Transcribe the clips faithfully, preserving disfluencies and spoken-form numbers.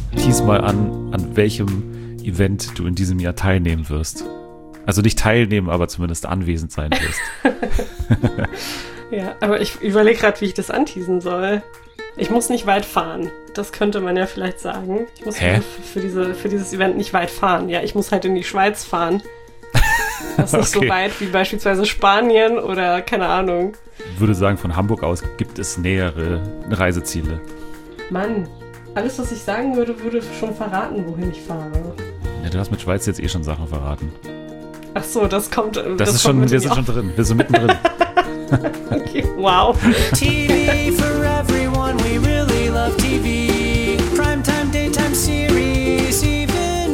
tease mal an, an welchem Event du in diesem Jahr teilnehmen wirst. Also nicht teilnehmen, aber zumindest anwesend sein wirst. Ja, aber ich überlege gerade, wie ich das anteasen soll. Ich muss nicht weit fahren. Das könnte man ja vielleicht sagen. Ich muss Hä? für, diese, für dieses Event nicht weit fahren. Ja, ich muss halt in die Schweiz fahren. Das ist nicht Okay. so weit wie beispielsweise Spanien oder keine Ahnung. Ich würde sagen, von Hamburg aus gibt es nähere Reiseziele. Mann, alles, was ich sagen würde, würde schon verraten, wohin ich fahre. Ja, du hast mit Schweiz jetzt eh schon Sachen verraten. Ach so, das kommt. Das, das ist kommt schon, mit wir in sind die schon drin. Wir sind mittendrin. Okay, wow. T V for everyone, we really love T V. Primetime, daytime series, even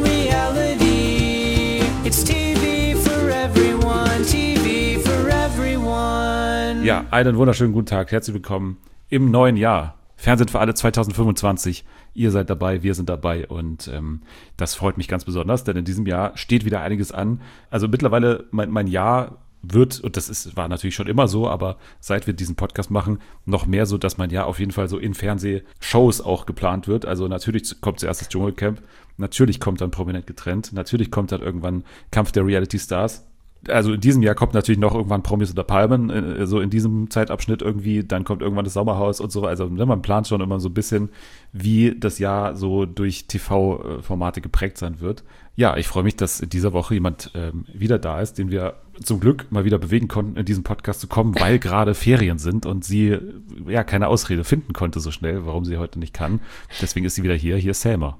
reality. It's T V for everyone, T V for everyone. Ja, einen wunderschönen guten Tag. Herzlich willkommen im neuen Jahr. Fernsehen für alle zwanzig fünfundzwanzig. Ihr seid dabei, wir sind dabei und ähm, das freut mich ganz besonders, denn in diesem Jahr steht wieder einiges an. Also mittlerweile, mein, mein Jahr wird, und das ist, war natürlich schon immer so, aber seit wir diesen Podcast machen, noch mehr so, dass mein Jahr auf jeden Fall so in Fernsehshows auch geplant wird. Also natürlich kommt zuerst das Dschungelcamp, natürlich kommt dann Prominent getrennt, natürlich kommt dann irgendwann Kampf der Reality Stars. Also in diesem Jahr kommt natürlich noch irgendwann Promis unter Palmen, äh, so in diesem Zeitabschnitt irgendwie, dann kommt irgendwann das Sommerhaus und so. Also ne, man plant schon immer so ein bisschen, wie das Jahr so durch T V-Formate geprägt sein wird. Ja, ich freue mich, dass in dieser Woche jemand ähm, wieder da ist, den wir zum Glück mal wieder bewegen konnten, in diesen Podcast zu kommen, weil gerade Ferien sind und sie ja keine Ausrede finden konnte so schnell, warum sie heute nicht kann. Deswegen ist sie wieder hier. Hier ist Selma.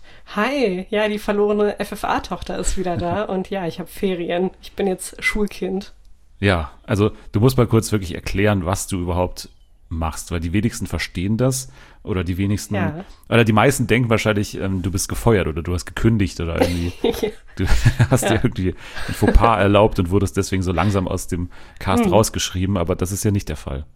Hi, ja, die verlorene F F A-Tochter ist wieder da und ja, ich habe Ferien. Ich bin jetzt Schulkind. Ja, also du musst mal kurz wirklich erklären, was du überhaupt machst, weil die wenigsten verstehen das oder die wenigsten, Ja. oder die meisten denken wahrscheinlich, ähm, du bist gefeuert oder du hast gekündigt oder irgendwie, du hast Ja. dir irgendwie ein Fauxpas erlaubt und wurdest deswegen so langsam aus dem Cast Hm. rausgeschrieben, aber das ist ja nicht der Fall.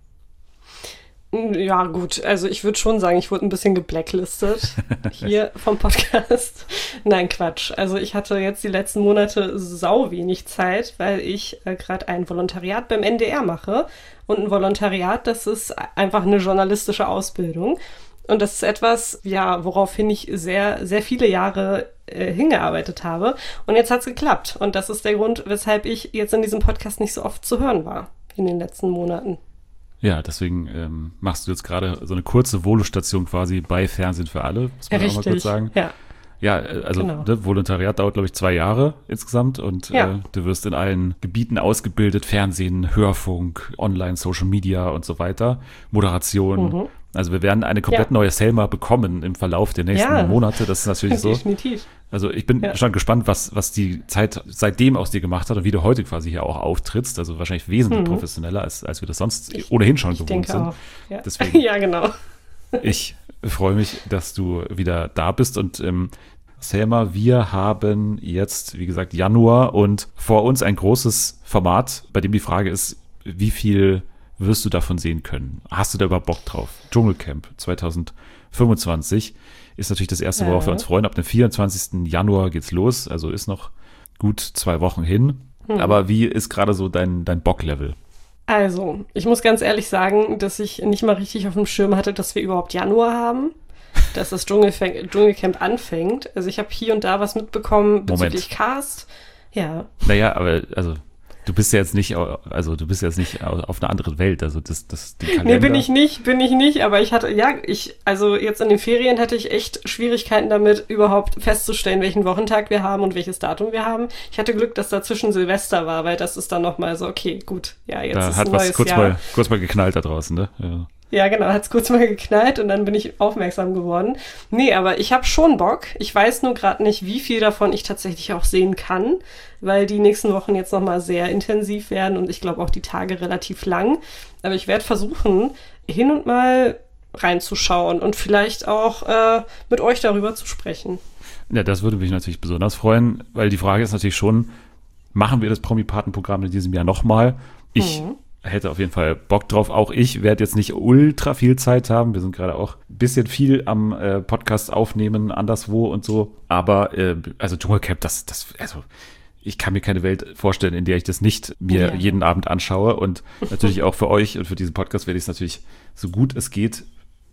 Ja, gut, also ich würde schon sagen, ich wurde ein bisschen geblacklistet hier vom Podcast. Nein, Quatsch. Also ich hatte jetzt die letzten Monate sau wenig Zeit, weil ich äh, gerade ein Volontariat beim N D R mache. Und ein Volontariat, das ist einfach eine journalistische Ausbildung. Und das ist etwas, ja, woraufhin ich sehr, sehr viele Jahre äh, hingearbeitet habe. Und jetzt hat's geklappt. Und das ist der Grund, weshalb ich jetzt in diesem Podcast nicht so oft zu hören war in den letzten Monaten. Ja, deswegen ähm, machst du jetzt gerade so eine kurze Volostation quasi bei Fernsehen für alle, muss man auch mal kurz sagen. Ja. Ja, äh, also Genau. ne, Volontariat dauert, glaube ich, zwei Jahre insgesamt und Ja. äh, du wirst in allen Gebieten ausgebildet, Fernsehen, Hörfunk, Online, Social Media und so weiter, Moderation. Mhm. Also wir werden eine komplett Ja. neue Selma bekommen im Verlauf der nächsten Ja. Monate, das ist natürlich so. Definitiv. Also ich bin Ja. schon gespannt, was, was die Zeit seitdem aus dir gemacht hat und wie du heute quasi hier auch auftrittst. Also wahrscheinlich wesentlich Mhm. professioneller, als, als wir das sonst ohnehin schon Ich gewohnt denke sind. auch. Ja. Deswegen. Ja, genau. Ich freue mich, dass du wieder da bist und ähm, Selma, wir haben jetzt, wie gesagt, Januar und vor uns ein großes Format, bei dem die Frage ist, wie viel wirst du davon sehen können? Hast du da überhaupt Bock drauf? Dschungelcamp zwanzig fünfundzwanzig ist natürlich das erste, worauf Ja. wir uns freuen. Ab dem vierundzwanzigsten Januar geht's los, also ist noch gut zwei Wochen hin. Hm. Aber wie ist gerade so dein, dein Bock-Level? Also, ich muss ganz ehrlich sagen, dass ich nicht mal richtig auf dem Schirm hatte, dass wir überhaupt Januar haben, dass das Dschungelfäng- Dschungelcamp anfängt. Also ich habe hier und da was mitbekommen bezüglich Cast. Ja, Naja, aber also du bist ja jetzt nicht, au- also du bist ja jetzt nicht au- auf einer anderen Welt. Also das, das die Kalender. nee, bin ich nicht, bin ich nicht, aber ich hatte, ja, ich, also jetzt in den Ferien hatte ich echt Schwierigkeiten damit, überhaupt festzustellen, welchen Wochentag wir haben und welches Datum wir haben. Ich hatte Glück, dass dazwischen Silvester war, weil das ist dann nochmal so, okay, gut, ja, jetzt Da ist hat ein was neues kurz Jahr. mal, kurz mal geknallt da draußen, ne? Ja. Ja, genau, hat's kurz mal geknallt und dann bin ich aufmerksam geworden. Nee, aber ich habe schon Bock. Ich weiß nur gerade nicht, wie viel davon ich tatsächlich auch sehen kann, weil die nächsten Wochen jetzt nochmal sehr intensiv werden und ich glaube auch die Tage relativ lang. Aber ich werde versuchen, hin und mal reinzuschauen und vielleicht auch äh, mit euch darüber zu sprechen. Ja, das würde mich natürlich besonders freuen, weil die Frage ist natürlich schon, machen wir das Promi-Paten-Programm in diesem Jahr nochmal? Ich Mhm. hätte auf jeden Fall Bock drauf. Auch ich werde jetzt nicht ultra viel Zeit haben. Wir sind gerade auch ein bisschen viel am äh, Podcast aufnehmen, anderswo und so. Aber äh, also Dschungelcamp, das, das, also ich kann mir keine Welt vorstellen, in der ich das nicht mir Ja. jeden Abend anschaue. Und natürlich auch für euch und für diesen Podcast werde ich es natürlich so gut es geht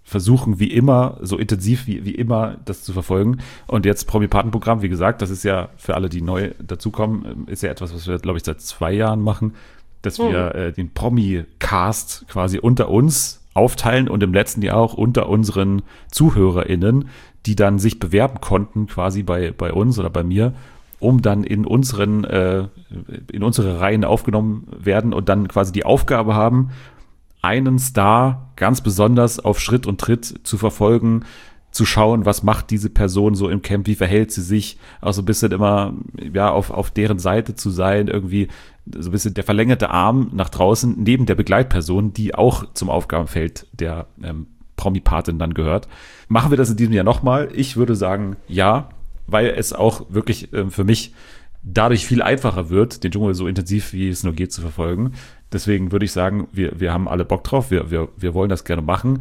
versuchen wie immer, so intensiv wie, wie immer, das zu verfolgen. Und jetzt Promi-Patenprogramm, wie gesagt, das ist ja für alle, die neu dazukommen, ist ja etwas, was wir, glaube ich, seit zwei Jahren machen, dass mhm. wir äh, den Promi-Cast quasi unter uns aufteilen und im letzten Jahr auch unter unseren ZuhörerInnen, die dann sich bewerben konnten, quasi bei, bei uns oder bei mir, um dann in unseren, äh, in unsere Reihen aufgenommen werden und dann quasi die Aufgabe haben, einen Star ganz besonders auf Schritt und Tritt zu verfolgen, zu schauen, was macht diese Person so im Camp, wie verhält sie sich, auch so ein bisschen immer ja auf, auf deren Seite zu sein, irgendwie so ein bisschen der verlängerte Arm nach draußen neben der Begleitperson, die auch zum Aufgabenfeld der ähm, Promi-Patin dann gehört. Machen wir das in diesem Jahr nochmal? Ich würde sagen, ja, weil es auch wirklich ähm, für mich dadurch viel einfacher wird, den Dschungel so intensiv wie es nur geht zu verfolgen. Deswegen würde ich sagen, wir, wir haben alle Bock drauf, wir, wir, wir wollen das gerne machen.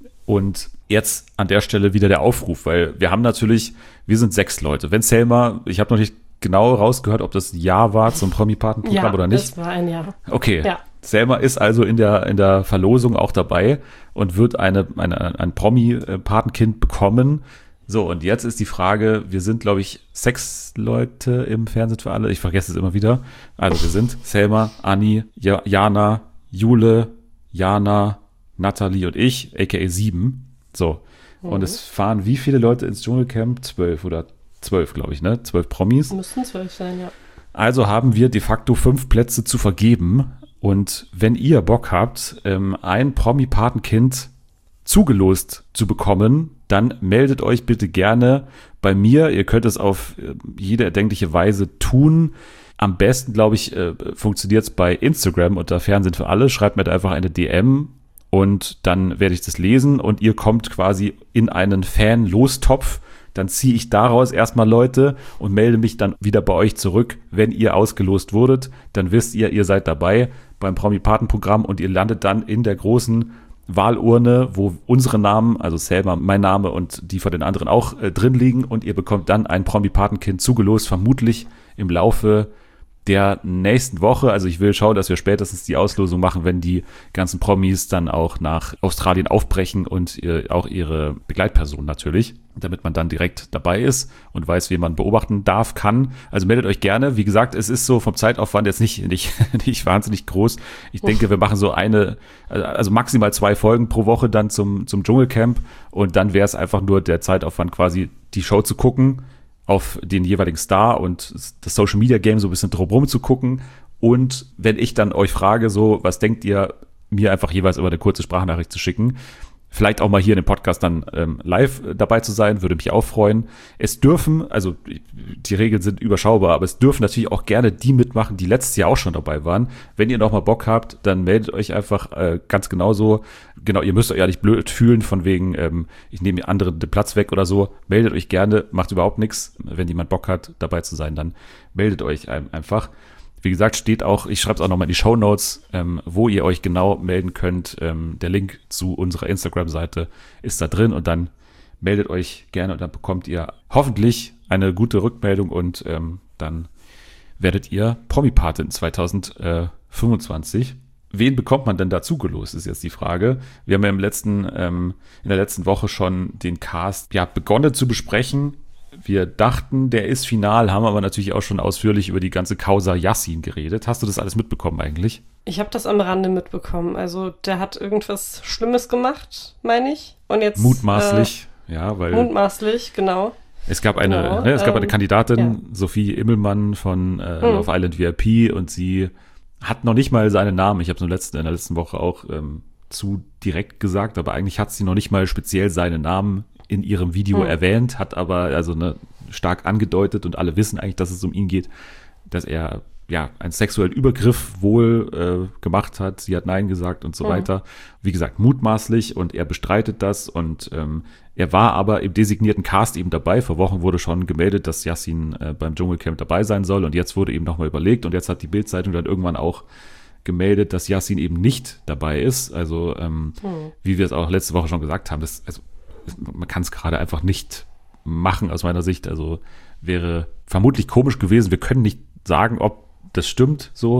Und jetzt an der Stelle wieder der Aufruf, weil wir haben natürlich, wir sind sechs Leute. Wenn Selma, ich habe noch nicht genau rausgehört, ob das ein Ja war zum Promi-Patenprogramm ja, oder nicht. Das war ein Ja. Okay. Ja. Selma ist also in der, in der Verlosung auch dabei und wird eine, eine, ein Promi-Patenkind bekommen. So, und jetzt ist die Frage, wir sind, glaube ich, sechs Leute im Fernsehen für alle. Ich vergesse es immer wieder. Also wir sind Selma, Anni, ja, Jana, Jule, Jana, Nathalie und ich, aka sieben. So, mhm. Und es fahren wie viele Leute ins Dschungelcamp? Zwölf oder zwölf, glaube ich, ne? Zwölf Promis. Müssten zwölf sein, ja. Also haben wir de facto fünf Plätze zu vergeben. Und wenn ihr Bock habt, ähm, ein Promi-Patenkind zugelost zu bekommen, dann meldet euch bitte gerne bei mir. Ihr könnt es auf jede erdenkliche Weise tun. Am besten, glaube ich, äh, funktioniert es bei Instagram unter Fernsehen für alle. Schreibt mir da einfach eine D M und dann werde ich das lesen und ihr kommt quasi in einen Fan-Lostopf. Dann ziehe ich daraus erstmal Leute und melde mich dann wieder bei euch zurück, wenn ihr ausgelost wurdet. Dann wisst ihr, ihr seid dabei beim Promi-Paten-Programm und ihr landet dann in der großen Wahlurne, wo unsere Namen, also Selma, mein Name und die von den anderen auch äh, drin liegen und ihr bekommt dann ein Promi-Patenkind zugelost, vermutlich im Laufe der nächsten Woche. Also ich will schauen, dass wir spätestens die Auslosung machen, wenn die ganzen Promis dann auch nach Australien aufbrechen und äh, auch ihre Begleitperson natürlich, damit man dann direkt dabei ist und weiß, wen man beobachten darf, kann. Also meldet euch gerne. Wie gesagt, es ist so vom Zeitaufwand jetzt nicht, nicht, nicht wahnsinnig groß. Ich Uff. denke, wir machen so eine, also maximal zwei Folgen pro Woche dann zum, zum Dschungelcamp und dann wäre es einfach nur der Zeitaufwand quasi, die Show zu gucken, auf den jeweiligen Star und das Social Media Game so ein bisschen drumherum zu gucken. Und wenn ich dann euch frage, so, was denkt ihr, mir einfach jeweils über eine kurze Sprachnachricht zu schicken. Vielleicht auch mal hier in dem Podcast dann ähm, live dabei zu sein, würde mich auch freuen. Es dürfen, also die Regeln sind überschaubar, aber es dürfen natürlich auch gerne die mitmachen, die letztes Jahr auch schon dabei waren. Wenn ihr noch mal Bock habt, dann meldet euch einfach äh, ganz genauso. Genau, ihr müsst euch ja nicht blöd fühlen von wegen, ähm, ich nehme anderen den Platz weg oder so. Meldet euch gerne, macht überhaupt nichts. Wenn jemand Bock hat, dabei zu sein, dann meldet euch einfach. Wie gesagt, steht auch, ich schreibe es auch nochmal in die Shownotes, ähm, wo ihr euch genau melden könnt. Ähm, der Link zu unserer Instagram-Seite ist da drin und dann meldet euch gerne und dann bekommt ihr hoffentlich eine gute Rückmeldung und ähm, dann werdet ihr Promi-Patin zwanzig fünfundzwanzig. Wen bekommt man denn dazu gelost, ist jetzt die Frage. Wir haben ja im letzten, ähm, in der letzten Woche schon den Cast ja, begonnen zu besprechen. Wir dachten, der ist final, haben aber natürlich auch schon ausführlich über die ganze Causa Yassin geredet. Hast du das alles mitbekommen eigentlich? Ich habe das am Rande mitbekommen. Also der hat irgendwas Schlimmes gemacht, meine ich. Und jetzt mutmaßlich, äh, ja, weil mutmaßlich, genau. Es gab eine, genau, ne, es gab eine ähm, Kandidatin, ja. Sophie Immelmann von äh, hm. Love Island V I P und sie hat noch nicht mal seinen Namen. Ich habe es in der letzten, in der letzten Woche auch ähm, zu direkt gesagt, aber eigentlich hat sie noch nicht mal speziell seinen Namen in ihrem Video hm. erwähnt, hat aber also ne, stark angedeutet und alle wissen eigentlich, dass es um ihn geht, dass er ja einen sexuellen Übergriff wohl äh, gemacht hat. Sie hat Nein gesagt und so hm. weiter. Wie gesagt, mutmaßlich und er bestreitet das und ähm, er war aber im designierten Cast eben dabei. Vor Wochen wurde schon gemeldet, dass Yassin äh, beim Dschungelcamp dabei sein soll und jetzt wurde eben nochmal überlegt und jetzt hat die Bild-Zeitung dann irgendwann auch gemeldet, dass Yassin eben nicht dabei ist. Also ähm, hm. wie wir es auch letzte Woche schon gesagt haben, das, also man kann es gerade einfach nicht machen aus meiner Sicht. Also wäre vermutlich komisch gewesen. Wir können nicht sagen, ob das stimmt so.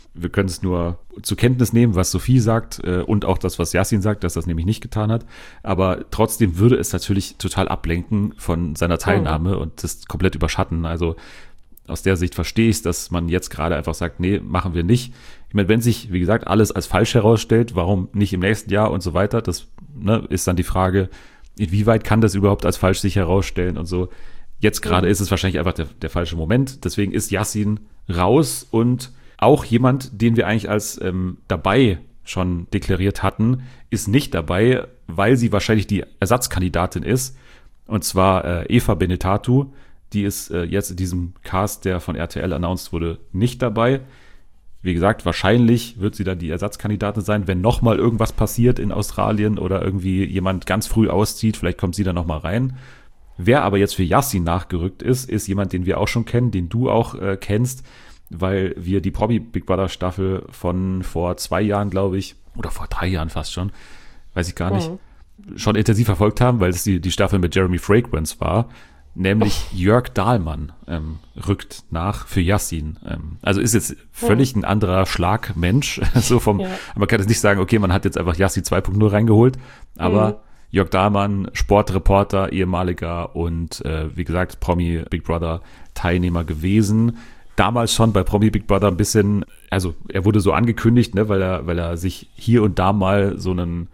Wir können es nur zur Kenntnis nehmen, was Sophie sagt äh, und auch das, was Yassin sagt, dass das nämlich nicht getan hat. Aber trotzdem würde es natürlich total ablenken von seiner Teilnahme oh. und das komplett überschatten. Also aus der Sicht verstehe ich es, dass man jetzt gerade einfach sagt, nee, machen wir nicht. Ich meine, wenn sich, wie gesagt, alles als falsch herausstellt, warum nicht im nächsten Jahr und so weiter, das ne, ist dann die Frage, inwieweit kann das überhaupt als falsch sich herausstellen und so. Jetzt gerade mhm. ist es wahrscheinlich einfach der, der falsche Moment. Deswegen ist Yassin raus und auch jemand, den wir eigentlich als ähm, dabei schon deklariert hatten, ist nicht dabei, weil sie wahrscheinlich die Ersatzkandidatin ist. Und zwar äh, Eva Benetatu. Die ist äh, jetzt in diesem Cast, der von R T L announced wurde, nicht dabei. Wie gesagt, wahrscheinlich wird sie dann die Ersatzkandidatin sein, wenn nochmal irgendwas passiert in Australien oder irgendwie jemand ganz früh auszieht. Vielleicht kommt sie dann nochmal rein. Wer aber jetzt für Yassin nachgerückt ist, ist jemand, den wir auch schon kennen, den du auch äh, kennst, weil wir die Promi Big Brother Staffel von vor zwei Jahren, glaube ich, oder vor drei Jahren fast schon, weiß ich gar nicht, mhm. schon intensiv verfolgt haben, weil es die, die Staffel mit Jeremy Fragrance war. Nämlich oh. Jörg Dahlmann ähm, rückt nach für Yassin. Ähm, also ist jetzt völlig ein anderer Schlagmensch. so vom, ja. Man kann jetzt nicht sagen, okay, man hat jetzt einfach Yassin zwei Punkt null reingeholt. Aber mhm. Jörg Dahlmann, Sportreporter, ehemaliger und äh, wie gesagt, Promi Big Brother Teilnehmer gewesen. Damals schon bei Promi Big Brother ein bisschen, also er wurde so angekündigt, ne, weil er, weil er sich hier und da mal so einen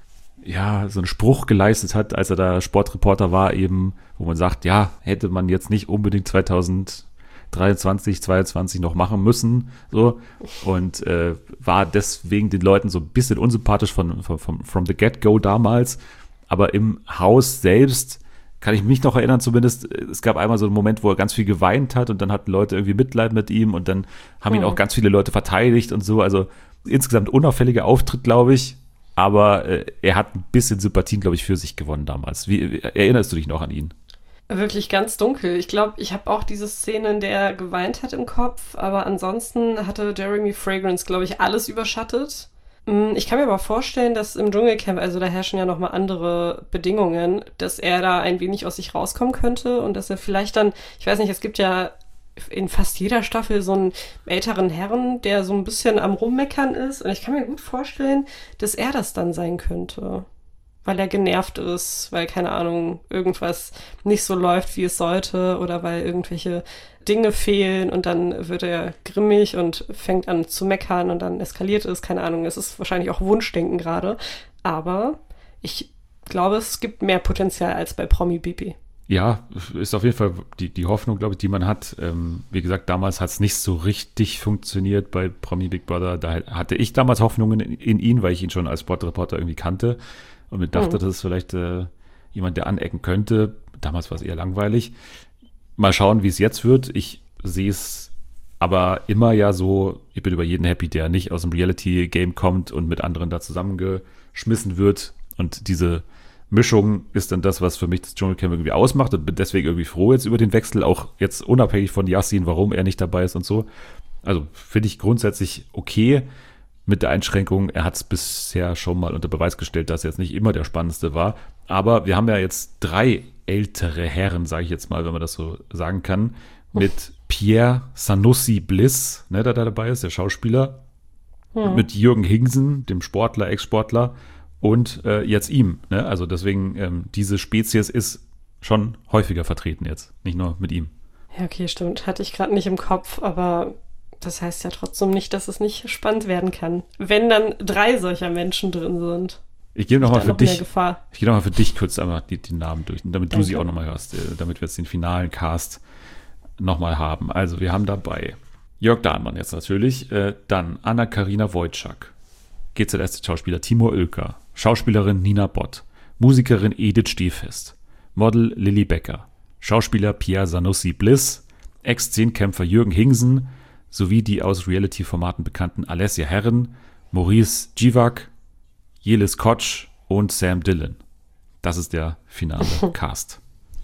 ja, so einen Spruch geleistet hat, als er da Sportreporter war, eben, wo man sagt, ja, hätte man jetzt nicht unbedingt zwanzig dreiundzwanzig, zweiundzwanzig noch machen müssen, so, und äh, war deswegen den Leuten so ein bisschen unsympathisch von, von, von from the get-go damals, aber im Haus selbst kann ich mich noch erinnern zumindest, es gab einmal so einen Moment, wo er ganz viel geweint hat und dann hatten Leute irgendwie Mitleid mit ihm und dann haben ihn auch ganz viele Leute verteidigt und so, also insgesamt unauffälliger Auftritt, glaube ich. Aber äh, er hat ein bisschen Sympathien, glaube ich, für sich gewonnen damals. Wie, wie erinnerst du dich noch an ihn? Wirklich ganz dunkel. Ich glaube, ich habe auch diese Szene, in der er geweint hat im Kopf. Aber ansonsten hatte Jeremy Fragrance, glaube ich, alles überschattet. Ich kann mir aber vorstellen, dass im Dschungelcamp, also da herrschen ja nochmal andere Bedingungen, dass er da ein wenig aus sich rauskommen könnte und dass er vielleicht dann, ich weiß nicht, es gibt ja in fast jeder Staffel so einen älteren Herrn, der so ein bisschen am Rummeckern ist. Und ich kann mir gut vorstellen, dass er das dann sein könnte. Weil er genervt ist, weil, keine Ahnung, irgendwas nicht so läuft, wie es sollte. Oder weil irgendwelche Dinge fehlen. Und dann wird er grimmig und fängt an zu meckern und dann eskaliert es. Keine Ahnung, es ist wahrscheinlich auch Wunschdenken gerade. Aber ich glaube, es gibt mehr Potenzial als bei Promi Bibi. Ja, ist auf jeden Fall die, die Hoffnung, glaube ich, die man hat. Ähm, wie gesagt, damals hat es nicht so richtig funktioniert bei Promi Big Brother. Da hatte ich damals Hoffnungen in, in ihn, weil ich ihn schon als Sportreporter irgendwie kannte und mir dachte, mhm. das ist vielleicht äh, jemand, der anecken könnte. Damals war es eher langweilig. Mal schauen, wie es jetzt wird. Ich sehe es aber immer ja so, ich bin über jeden happy, der nicht aus dem Reality-Game kommt und mit anderen da zusammengeschmissen wird. Und diese Mischung ist dann das, was für mich das Dschungelcamp irgendwie ausmacht und bin deswegen irgendwie froh jetzt über den Wechsel, auch jetzt unabhängig von Yassin, warum er nicht dabei ist und so. Also finde ich grundsätzlich okay mit der Einschränkung. Er hat es bisher schon mal unter Beweis gestellt, dass er jetzt nicht immer der Spannendste war. Aber wir haben ja jetzt drei ältere Herren, sage ich jetzt mal, wenn man das so sagen kann, mit Pierre Sanussi Bliss, ne, der da dabei ist, der Schauspieler, hm. mit Jürgen Hingsen, dem Sportler, Ex-Sportler, und äh, jetzt ihm. Ne? Also deswegen, ähm, diese Spezies ist schon häufiger vertreten jetzt, nicht nur mit ihm. Ja, okay, stimmt. Hatte ich gerade nicht im Kopf, aber das heißt ja trotzdem nicht, dass es nicht spannend werden kann. Wenn dann drei solcher Menschen drin sind. Ich gehe nochmal für noch dich. Ich gehe nochmal für dich kurz einmal die, die Namen durch, damit Danke. Du sie auch nochmal hörst, äh, damit wir jetzt den finalen Cast nochmal haben. Also wir haben dabei Jörg Dahlmann jetzt natürlich, äh, dann Anna-Karina Wojcik, G Z S-Schauspieler Timur Ilker, Schauspielerin Nina Bott, Musikerin Edith Stehfest, Model Lilly Becker, Schauspieler Pierre Sanussi Bliss, Ex-Zehnkämpfer Jürgen Hingsen sowie die aus Reality-Formaten bekannten Alessia Herren, Maurice Givak, Jelis Kotsch und Sam Dillon. Das ist der finale Cast.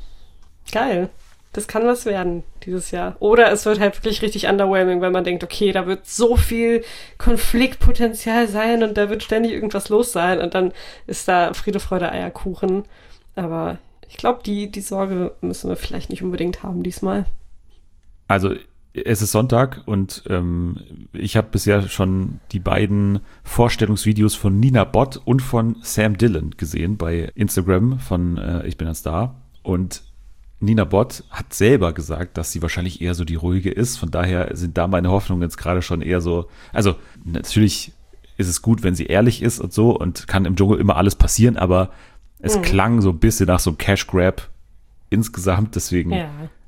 Geil. Das kann was werden dieses Jahr. Oder es wird halt wirklich richtig underwhelming, weil man denkt, okay, da wird so viel Konfliktpotenzial sein und da wird ständig irgendwas los sein und dann ist da Friede, Freude, Eierkuchen. Aber ich glaube, die, die Sorge müssen wir vielleicht nicht unbedingt haben diesmal. Also Es ist Sonntag und ähm, ich habe bisher schon die beiden Vorstellungsvideos von Nina Bott und von Sam Dillon gesehen bei Instagram von äh, Ich bin ein Star. Und Nina Bott hat selber gesagt, dass sie wahrscheinlich eher so die ruhige ist. Von daher sind da meine Hoffnungen jetzt gerade schon eher so, also natürlich ist es gut, wenn sie ehrlich ist und so und kann im Dschungel immer alles passieren, aber es mhm. klang so ein bisschen nach so einem Cash Grab insgesamt, deswegen Ja.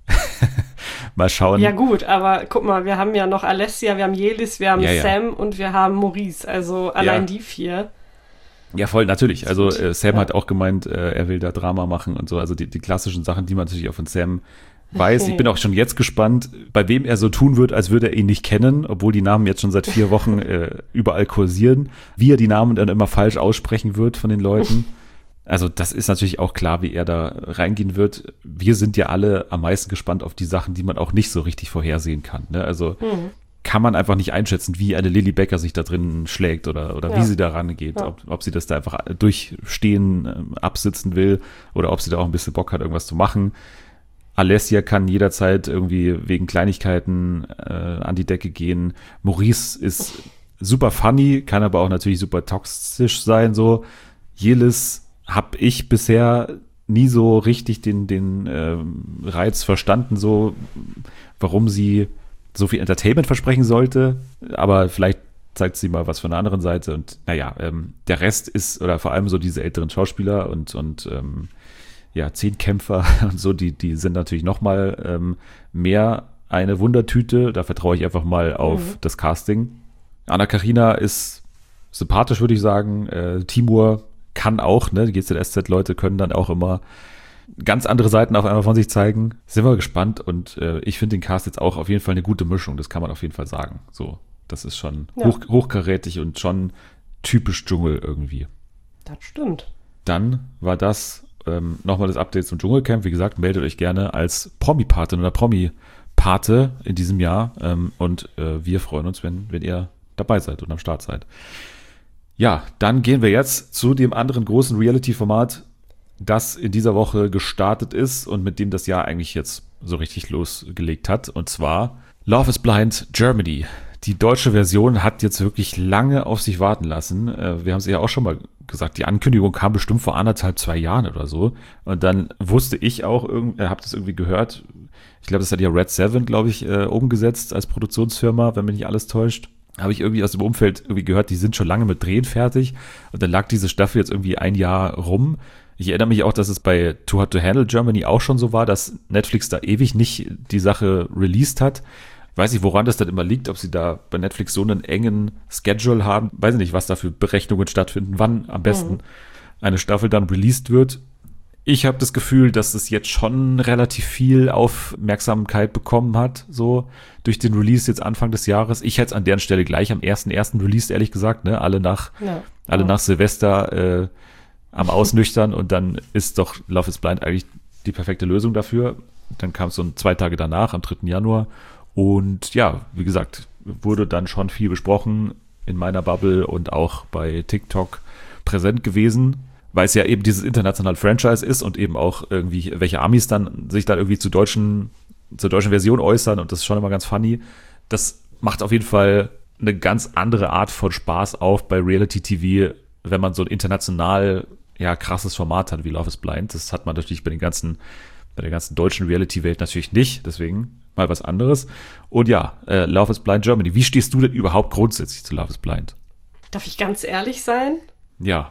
mal schauen. Ja gut, aber guck mal, wir haben ja noch Alessia, wir haben Jelis, wir haben Ja, ja. Sam und wir haben Maurice. Also allein Ja. die vier. Ja, voll, natürlich. Also äh, Sam Ja. hat auch gemeint, äh, er will da Drama machen und so. Also die, die klassischen Sachen, die man natürlich auch von Sam weiß. Ich bin auch schon jetzt gespannt, bei wem er so tun wird, als würde er ihn nicht kennen, obwohl die Namen jetzt schon seit vier Wochen äh, überall kursieren. Wie er die Namen dann immer falsch aussprechen wird von den Leuten. Also das ist natürlich auch klar, wie er da reingehen wird. Wir sind ja alle am meisten gespannt auf die Sachen, die man auch nicht so richtig vorhersehen kann. Ne? Also Mhm. kann man einfach nicht einschätzen, wie eine Lilly Becker sich da drin schlägt oder, oder Ja. wie sie da rangeht. Ja. Ob, ob sie das da einfach durchstehen, ähm, absitzen will oder ob sie da auch ein bisschen Bock hat, irgendwas zu machen. Alessia kann jederzeit irgendwie wegen Kleinigkeiten äh, an die Decke gehen. Maurice ist super funny, kann aber auch natürlich super toxisch sein. So Jelis habe ich bisher nie so richtig den, den ähm, Reiz verstanden, so warum sie so viel Entertainment versprechen sollte, aber vielleicht zeigt sie mal was von der anderen Seite und naja, ähm, der Rest ist, oder vor allem so diese älteren Schauspieler und, und ähm, ja, Zehnkämpfer und so, die, die sind natürlich noch mal ähm, mehr eine Wundertüte, da vertraue ich einfach mal auf Mhm. das Casting. Anna-Karina ist sympathisch, würde ich sagen, äh, Timur kann auch, ne, die G Z S Z-Leute können dann auch immer ganz andere Seiten auf einmal von sich zeigen. Sind wir gespannt und äh, ich finde den Cast jetzt auch auf jeden Fall eine gute Mischung, das kann man auf jeden Fall sagen. So, das ist schon Ja. hoch, hochkarätig und schon typisch Dschungel irgendwie. Das stimmt. Dann war das ähm, nochmal das Update zum Dschungelcamp. Wie gesagt, meldet euch gerne als Promi-Patin oder Promi-Pate in diesem Jahr ähm, und äh, wir freuen uns, wenn, wenn ihr dabei seid und am Start seid. Ja, dann gehen wir jetzt zu dem anderen großen Reality-Format, das in dieser Woche gestartet ist und mit dem das Jahr eigentlich jetzt so richtig losgelegt hat. Und zwar Love is Blind Germany. Die deutsche Version hat jetzt wirklich lange auf sich warten lassen. Äh, wir haben es ja auch schon mal gesagt, die Ankündigung kam bestimmt vor anderthalb, zwei Jahren oder so. Und dann wusste ich auch, irgend, äh, habt das irgendwie gehört, ich glaube, das hat ja Red Seven, glaube ich, äh, umgesetzt als Produktionsfirma, wenn mich nicht alles täuscht. Habe ich irgendwie aus dem Umfeld irgendwie gehört, die sind schon lange mit Drehen fertig. Und dann lag diese Staffel jetzt irgendwie ein Jahr rum. Ich erinnere mich auch, dass es bei Too Hot to Handle Germany auch schon so war, dass Netflix da ewig nicht die Sache released hat. Weiß nicht, woran das dann immer liegt, ob sie da bei Netflix so einen engen Schedule haben. Weiß ich nicht, was da für Berechnungen stattfinden, wann am besten eine Staffel dann released wird. Ich habe das Gefühl, dass es jetzt schon relativ viel Aufmerksamkeit bekommen hat, so durch den Release jetzt Anfang des Jahres. Ich hätte es an deren Stelle gleich am ersten ersten released, ehrlich gesagt, ne? Alle nach, Ja. alle Ja. nach Silvester äh, am Ausnüchtern und dann ist doch Love is Blind eigentlich die perfekte Lösung dafür. Dann kam es so ein, zwei Tage danach, am dritten Januar. Und ja, wie gesagt, wurde dann schon viel besprochen in meiner Bubble und auch bei TikTok präsent gewesen, weil es ja eben dieses internationale Franchise ist und eben auch irgendwie, welche Amis dann sich dann irgendwie zu deutschen, zur deutschen Version äußern und das ist schon immer ganz funny. Das macht auf jeden Fall eine ganz andere Art von Spaß auf bei Reality-T V, wenn man so ein international, ja, krasses Format hat wie Love is Blind. Das hat man natürlich bei den ganzen, bei der ganzen deutschen Reality-Welt natürlich nicht, deswegen mal was anderes. Und ja, äh, Love is Blind Germany. Wie stehst du denn überhaupt grundsätzlich zu Love is Blind? Darf ich ganz ehrlich sein? Ja,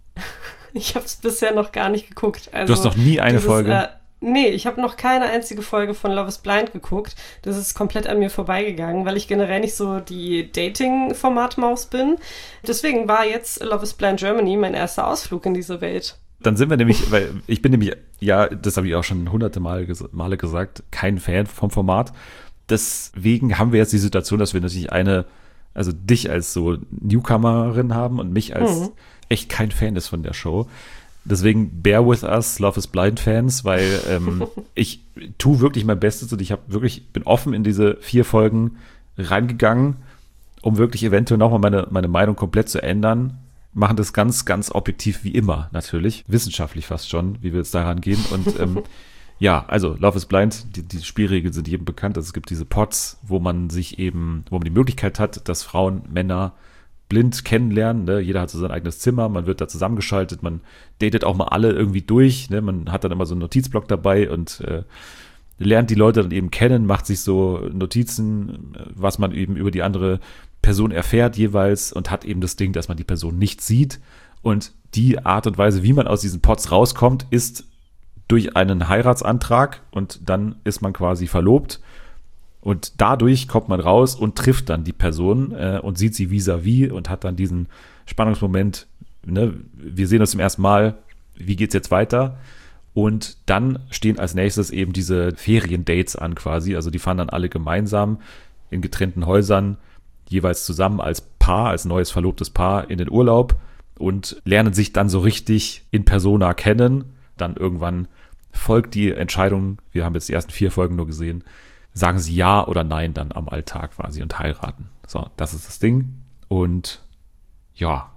Ich habe es bisher noch gar nicht geguckt. Also, du hast noch nie eine dieses, Folge. Äh, nee, ich habe noch keine einzige Folge von Love is Blind geguckt. Das ist komplett an mir vorbeigegangen, weil ich generell nicht so die Dating-Formatmaus bin. Deswegen war jetzt Love is Blind Germany mein erster Ausflug in diese Welt. Dann sind wir nämlich, weil ich bin nämlich, ja, das habe ich auch schon hunderte Mal ges- Male gesagt, kein Fan vom Format. Deswegen haben wir jetzt die Situation, dass wir natürlich eine, also dich als so Newcomerin haben und mich als Mhm. echt kein Fan ist von der Show. Deswegen bear with us, Love is Blind Fans, weil ähm, ich tue wirklich mein Bestes und ich habe wirklich, bin offen in diese vier Folgen reingegangen, um wirklich eventuell nochmal meine, meine Meinung komplett zu ändern. Machen das ganz, ganz objektiv wie immer, natürlich. Wissenschaftlich fast schon, wie wir jetzt daran gehen. Und ähm, Ja, also Love is Blind, die, die Spielregeln sind jedem bekannt. Also es gibt diese Pods, wo man sich eben, wo man die Möglichkeit hat, dass Frauen, Männer blind kennenlernen. Ne? Jeder hat so sein eigenes Zimmer, man wird da zusammengeschaltet, man datet auch mal alle irgendwie durch. Ne? Man hat dann immer so einen Notizblock dabei und äh, lernt die Leute dann eben kennen, macht sich so Notizen, was man eben über die andere Person erfährt jeweils und hat eben das Ding, dass man die Person nicht sieht. Und die Art und Weise, wie man aus diesen Pods rauskommt, ist durch einen Heiratsantrag und dann ist man quasi verlobt und dadurch kommt man raus und trifft dann die Person äh, und sieht sie vis-à-vis und hat dann diesen Spannungsmoment, ne? Wir sehen uns zum ersten Mal, wie geht's jetzt weiter? Und dann stehen als nächstes eben diese Feriendates an quasi, also die fahren dann alle gemeinsam in getrennten Häusern jeweils zusammen als Paar, als neues verlobtes Paar in den Urlaub und lernen sich dann so richtig in Persona kennen. Dann irgendwann folgt die Entscheidung, wir haben jetzt die ersten vier Folgen nur gesehen, sagen sie ja oder nein dann am Alltag quasi und heiraten. So, das ist das Ding. Und ja,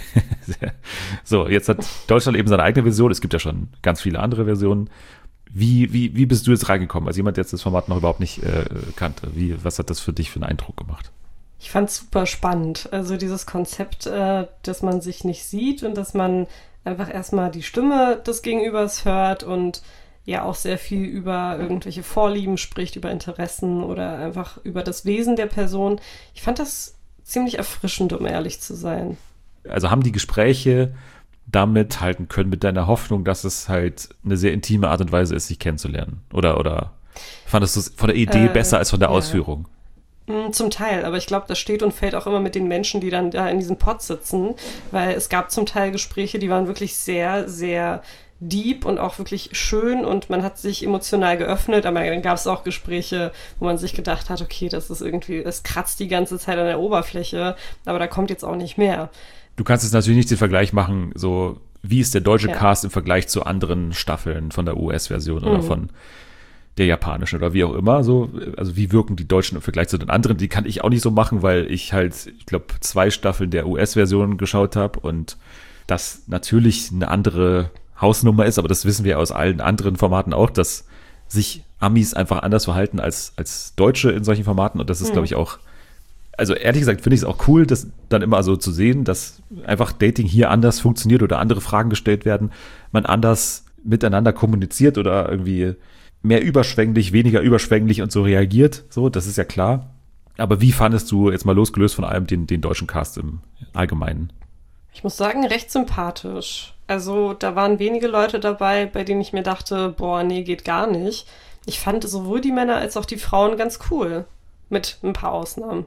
so, jetzt hat Deutschland eben seine eigene Version. Es gibt ja schon ganz viele andere Versionen. Wie, wie, wie bist du jetzt reingekommen, als jemand, der jetzt das Format noch überhaupt nicht äh, kannte? Wie, was hat das für dich für einen Eindruck gemacht? Ich fand es super spannend. Also dieses Konzept, äh, dass man sich nicht sieht und dass man einfach erstmal die Stimme des Gegenübers hört und ja auch sehr viel über irgendwelche Vorlieben spricht, über Interessen oder einfach über das Wesen der Person. Ich fand das ziemlich erfrischend, um ehrlich zu sein. Also haben die Gespräche damit halten können mit deiner Hoffnung, dass es halt eine sehr intime Art und Weise ist, sich kennenzulernen? Oder, oder fandest du es von der Idee äh, besser als von der ja. Ausführung? Zum Teil, aber ich glaube, das steht und fällt auch immer mit den Menschen, die dann da in diesem Pod sitzen, weil es gab zum Teil Gespräche, die waren wirklich sehr, sehr deep und auch wirklich schön und man hat sich emotional geöffnet, aber dann gab es auch Gespräche, wo man sich gedacht hat, okay, das ist irgendwie, es kratzt die ganze Zeit an der Oberfläche, aber da kommt jetzt auch nicht mehr. Du kannst jetzt natürlich nicht den Vergleich machen, so wie ist der deutsche Ja. Cast im Vergleich zu anderen Staffeln von der U S-Version oder Mhm. von der japanischen oder wie auch immer, so, also wie wirken die Deutschen im Vergleich zu den anderen, die kann ich auch nicht so machen, weil ich halt, ich glaube, zwei Staffeln der U S-Version geschaut habe und das natürlich eine andere Hausnummer ist, aber das wissen wir aus allen anderen Formaten auch, dass sich Amis einfach anders verhalten als, als Deutsche in solchen Formaten und das ist, Mhm. glaube ich, auch, also ehrlich gesagt finde ich es auch cool, das dann immer so zu sehen, dass einfach Dating hier anders funktioniert oder andere Fragen gestellt werden, man anders miteinander kommuniziert oder irgendwie mehr überschwänglich, weniger überschwänglich und so reagiert. So, das ist ja klar. Aber wie fandest du, jetzt mal losgelöst von allem, den, den deutschen Cast im Allgemeinen? Ich muss sagen, recht sympathisch. Also da waren wenige Leute dabei, bei denen ich mir dachte, boah, nee, geht gar nicht. Ich fand sowohl die Männer als auch die Frauen ganz cool. Mit ein paar Ausnahmen.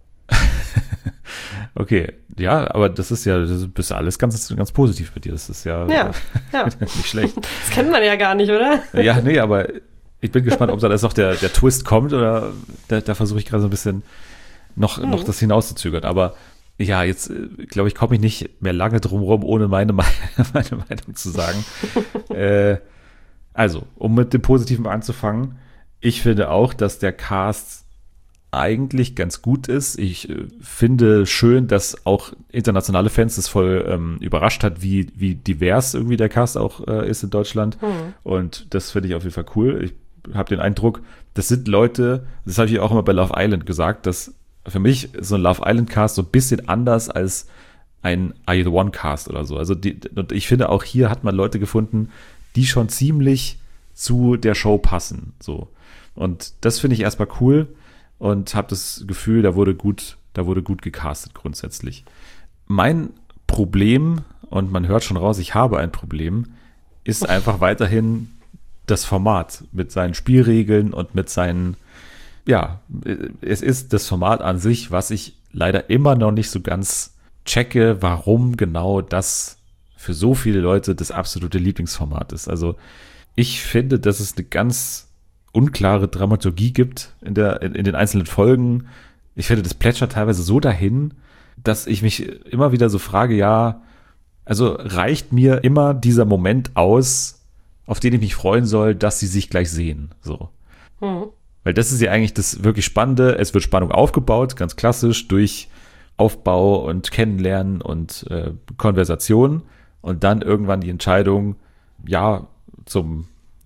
Okay, ja, aber das ist ja, das ist alles ganz, ganz positiv bei dir. Das ist ja, Ja, ja. nicht schlecht. Das kennt man ja gar nicht, oder? Ja, nee, aber ich bin gespannt, ob da jetzt noch der, der Twist kommt oder da, da versuche ich gerade so ein bisschen noch, Mhm. noch das hinauszuzögern. Aber ja, jetzt äh, glaube ich, komme ich nicht mehr lange drum rum, ohne meine, Me- meine Meinung zu sagen. äh, also, um mit dem Positiven anzufangen, ich finde auch, dass der Cast eigentlich ganz gut ist. Ich äh, finde schön, dass auch internationale Fans das voll ähm, überrascht hat, wie, wie divers irgendwie der Cast auch äh, ist in Deutschland. Mhm. Und das finde ich auf jeden Fall cool. Ich habe den Eindruck, das sind Leute, das habe ich auch immer bei Love Island gesagt, dass für mich ist so ein Love Island Cast so ein bisschen anders als ein Are You the One Cast oder so. Also die, und ich finde auch hier hat man Leute gefunden, die schon ziemlich zu der Show passen. So. Und das finde ich erstmal cool. Und habe das Gefühl, da wurde gut, da wurde gut gecastet grundsätzlich. Mein Problem, und man hört schon raus, ich habe ein Problem, ist einfach weiterhin das Format mit seinen Spielregeln und mit seinen, ja, es ist das Format an sich, was ich leider immer noch nicht so ganz checke, warum genau das für so viele Leute das absolute Lieblingsformat ist. Also ich finde, dass es eine ganz unklare Dramaturgie gibt in, der, in, in den einzelnen Folgen. Ich finde, das plätschert teilweise so dahin, dass ich mich immer wieder so frage, ja, also reicht mir immer dieser Moment aus, auf den ich mich freuen soll, dass sie sich gleich sehen, so. Mhm. Weil das ist ja eigentlich das wirklich Spannende. Es wird Spannung aufgebaut, ganz klassisch, durch Aufbau und Kennenlernen und äh, Konversation und dann irgendwann die Entscheidung, ja, zum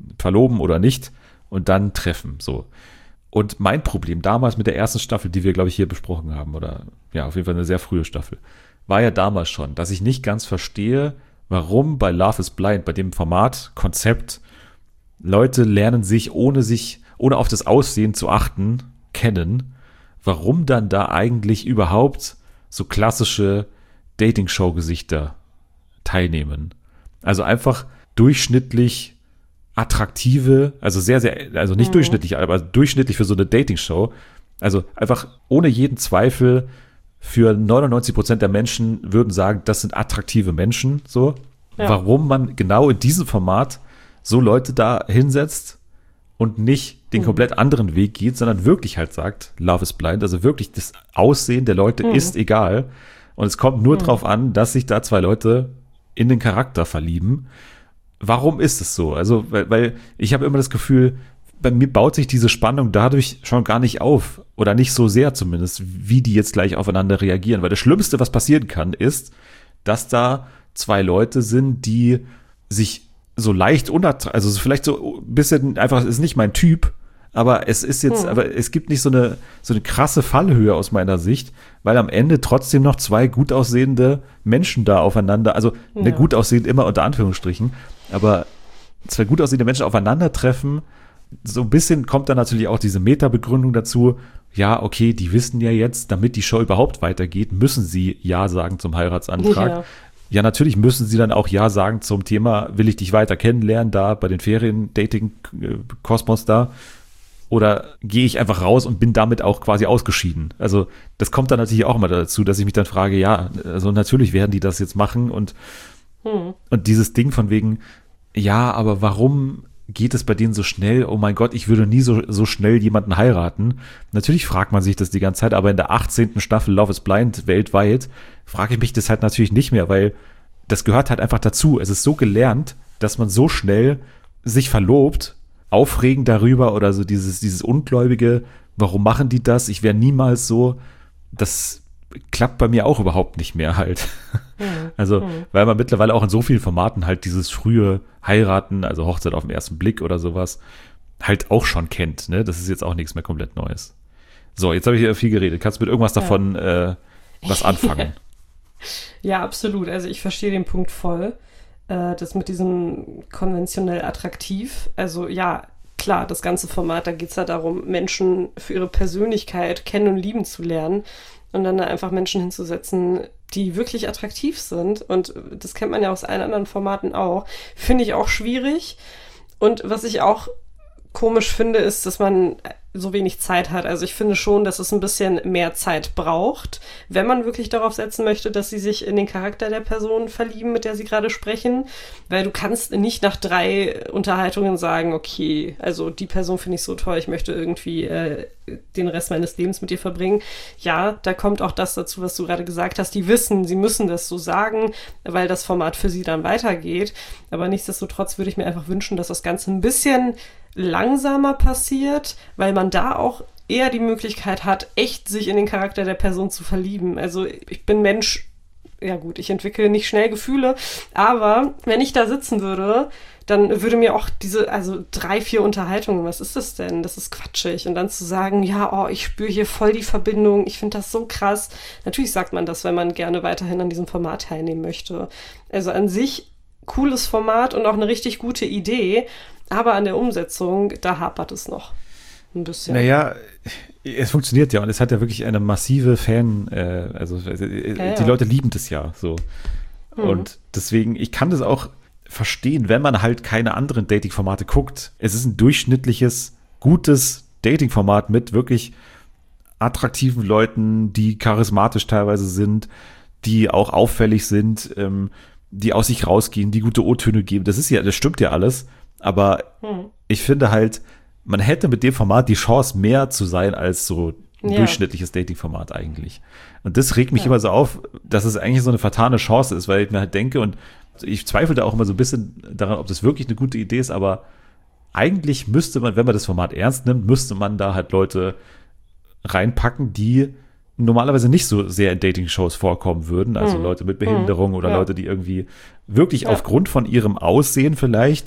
verloben oder nicht und dann treffen, so. Und mein Problem damals mit der ersten Staffel, die wir, glaube ich, hier besprochen haben, oder ja, auf jeden Fall eine sehr frühe Staffel, war ja damals schon, dass ich nicht ganz verstehe, warum bei Love is Blind, bei dem Format, Konzept, Leute lernen sich, ohne sich, ohne auf das Aussehen zu achten, kennen, warum dann da eigentlich überhaupt so klassische Dating-Show-Gesichter teilnehmen. Also einfach durchschnittlich attraktive, also sehr, sehr, also nicht mhm. durchschnittlich, aber durchschnittlich für so eine Dating-Show. Also einfach ohne jeden Zweifel für neunundneunzig Prozent der Menschen würden sagen, das sind attraktive Menschen, so. Ja. Warum man genau in diesem Format so Leute da hinsetzt und nicht den mhm. komplett anderen Weg geht, sondern wirklich halt sagt, Love is Blind, also wirklich das Aussehen der Leute mhm. ist egal. Und es kommt nur mhm. drauf an, dass sich da zwei Leute in den Charakter verlieben. Warum ist es so? Also, weil, weil ich habe immer das Gefühl, bei mir baut sich diese Spannung dadurch schon gar nicht auf. Oder nicht so sehr zumindest, wie die jetzt gleich aufeinander reagieren. Weil das Schlimmste, was passieren kann, ist, dass da zwei Leute sind, die sich so leicht unattraktiv, also vielleicht so ein bisschen einfach, es ist nicht mein Typ, aber es ist jetzt, hm. aber es gibt nicht so eine, so eine krasse Fallhöhe aus meiner Sicht, weil am Ende trotzdem noch zwei gut aussehende Menschen da aufeinander, also ja. ne, gut aussehend immer unter Anführungsstrichen, aber zwei gut aussehende Menschen aufeinandertreffen, so ein bisschen kommt dann natürlich auch diese Meta-Begründung dazu, ja, okay, die wissen ja jetzt, damit die Show überhaupt weitergeht, müssen sie Ja sagen zum Heiratsantrag. Ja. Ja, natürlich müssen sie dann auch Ja sagen zum Thema, will ich dich weiter kennenlernen, da bei den Ferien-Dating-Kosmos da, oder gehe ich einfach raus und bin damit auch quasi ausgeschieden. Also das kommt dann natürlich auch immer dazu, dass ich mich dann frage, ja, also natürlich werden die das jetzt machen und, hm. und dieses Ding von wegen, ja, aber warum geht es bei denen so schnell? Oh mein Gott, ich würde nie so, so schnell jemanden heiraten. Natürlich fragt man sich das die ganze Zeit, aber in der achtzehnten Staffel Love is Blind weltweit frage ich mich das halt natürlich nicht mehr, weil das gehört halt einfach dazu. Es ist so gelernt, dass man so schnell sich verlobt, aufregen darüber oder so dieses, dieses Ungläubige, warum machen die das? Ich wäre niemals so, das klappt bei mir auch überhaupt nicht mehr halt. Mhm. Also, mhm. weil man mittlerweile auch in so vielen Formaten halt dieses frühe Heiraten, also Hochzeit auf den ersten Blick oder sowas, halt auch schon kennt, ne? Das ist jetzt auch nichts mehr komplett Neues. So, jetzt habe ich hier viel geredet. Kannst du mit irgendwas davon ja. äh, was anfangen? Ja, absolut. Also ich verstehe den Punkt voll. Äh, das mit diesem konventionell attraktiv. Also ja, klar, das ganze Format, da geht es ja darum, Menschen für ihre Persönlichkeit kennen und lieben zu lernen und dann da einfach Menschen hinzusetzen, die wirklich attraktiv sind. Und das kennt man ja aus allen anderen Formaten auch. Finde ich auch schwierig. Und was ich auch komisch finde, ist, dass man so wenig Zeit hat. Also ich finde schon, dass es ein bisschen mehr Zeit braucht, wenn man wirklich darauf setzen möchte, dass sie sich in den Charakter der Person verlieben, mit der sie gerade sprechen. Weil du kannst nicht nach drei Unterhaltungen sagen, okay, also die Person finde ich so toll, ich möchte irgendwie äh, den Rest meines Lebens mit dir verbringen. Ja, da kommt auch das dazu, was du gerade gesagt hast. Die wissen, sie müssen das so sagen, weil das Format für sie dann weitergeht. Aber nichtsdestotrotz würde ich mir einfach wünschen, dass das Ganze ein bisschen langsamer passiert, weil man da auch eher die Möglichkeit hat, echt sich in den Charakter der Person zu verlieben. Also ich bin Mensch, ja gut, ich entwickle nicht schnell Gefühle, aber wenn ich da sitzen würde, dann würde mir auch diese, also drei, vier Unterhaltungen, was ist das denn? Das ist quatschig. Und dann zu sagen, ja, oh, ich spüre hier voll die Verbindung, ich finde das so krass. Natürlich sagt man das, wenn man gerne weiterhin an diesem Format teilnehmen möchte. Also an sich cooles Format und auch eine richtig gute Idee, aber an der Umsetzung, da hapert es noch ein bisschen. Naja, es funktioniert ja und es hat ja wirklich eine massive Fan, äh, also äh, ja, die ja. Leute lieben das ja so. Mhm. Und deswegen, ich kann das auch verstehen, wenn man halt keine anderen Dating-Formate guckt. Es ist ein durchschnittliches, gutes Dating-Format mit wirklich attraktiven Leuten, die charismatisch teilweise sind, die auch auffällig sind, ähm, die aus sich rausgehen, die gute O-Töne geben. Das ist ja, das stimmt ja alles. Aber hm. ich finde halt, man hätte mit dem Format die Chance, mehr zu sein als so ein ja. durchschnittliches Dating-Format eigentlich. Und das regt mich ja. immer so auf, dass es eigentlich so eine vertane Chance ist, weil ich mir halt denke, und ich zweifle da auch immer so ein bisschen daran, ob das wirklich eine gute Idee ist, aber eigentlich müsste man, wenn man das Format ernst nimmt, müsste man da halt Leute reinpacken, die normalerweise nicht so sehr in Dating-Shows vorkommen würden, also mhm. Leute mit Behinderung mhm. oder ja. Leute, die irgendwie wirklich ja. aufgrund von ihrem Aussehen vielleicht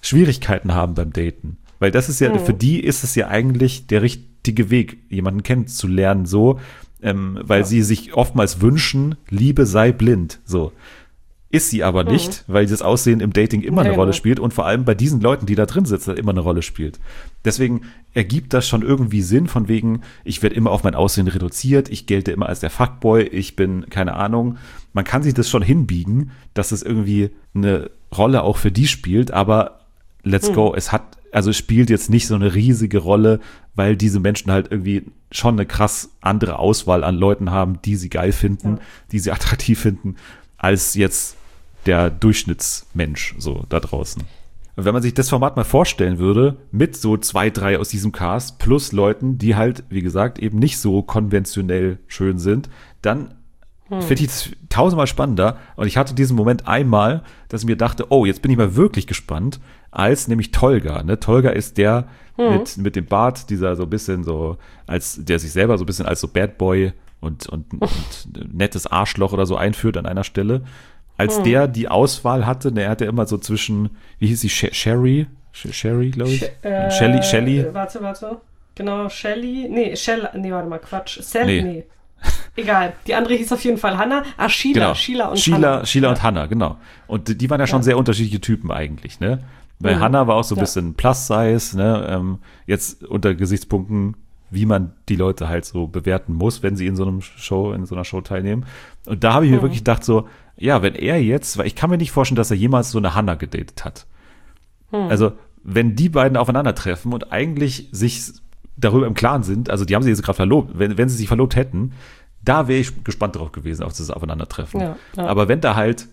Schwierigkeiten haben beim Daten. Weil das ist ja, mhm. für die ist es ja eigentlich der richtige Weg, jemanden kennenzulernen, so, ähm, weil ja. sie sich oftmals wünschen, Liebe sei blind, so. Ist sie aber nicht, mhm. weil das Aussehen im Dating immer eine ja, Rolle spielt und vor allem bei diesen Leuten, die da drin sitzen, immer eine Rolle spielt. Deswegen ergibt das schon irgendwie Sinn, von wegen, ich werde immer auf mein Aussehen reduziert, ich gelte immer als der Fuckboy, ich bin, keine Ahnung. Man kann sich das schon hinbiegen, dass es irgendwie eine Rolle auch für die spielt, aber let's mhm. go, es hat, also es spielt jetzt nicht so eine riesige Rolle, weil diese Menschen halt irgendwie schon eine krass andere Auswahl an Leuten haben, die sie geil finden, ja. die sie attraktiv finden, als jetzt der Durchschnittsmensch so da draußen. Und wenn man sich das Format mal vorstellen würde, mit so zwei, drei aus diesem Cast plus Leuten, die halt, wie gesagt, eben nicht so konventionell schön sind, dann hm. finde ich das tausendmal spannender. Und ich hatte diesen Moment einmal, dass ich mir dachte, oh, jetzt bin ich mal wirklich gespannt, als nämlich Tolga. Ne? Tolga ist der hm. mit, mit dem Bart, dieser so ein bisschen so, als der sich selber so ein bisschen als so Bad Boy und, und, und nettes Arschloch oder so einführt an einer Stelle. Als hm. der die Auswahl hatte, der hatte immer so zwischen, wie hieß sie, Sherry? Sherry, glaube ich? Sh- äh, Shelly, Shelly? Warte, warte. Genau, Shelly. Nee, Shell, nee, warte mal, Quatsch. Sel, nee. nee. Egal. Die andere hieß auf jeden Fall Hannah. Ah, Sheila. Genau. Sheila und Sheila, Hannah. Sheila und Hannah, genau. Und die waren ja schon ja. sehr unterschiedliche Typen eigentlich, ne? Weil mhm. Hannah war auch so ein ja. bisschen Plus-Size, ne? Ähm, jetzt unter Gesichtspunkten, wie man die Leute halt so bewerten muss, wenn sie in so einem Show, in so einer Show teilnehmen. Und da habe ich mir mhm. wirklich gedacht so, ja, wenn er jetzt, weil ich kann mir nicht vorstellen, dass er jemals so eine Hannah gedatet hat. Mhm. Also, wenn die beiden aufeinandertreffen und eigentlich sich darüber im Klaren sind, also die haben sich jetzt gerade verlobt, wenn, wenn sie sich verlobt hätten, da wäre ich gespannt drauf gewesen, auf das Aufeinandertreffen. Ja, ja. Aber wenn da halt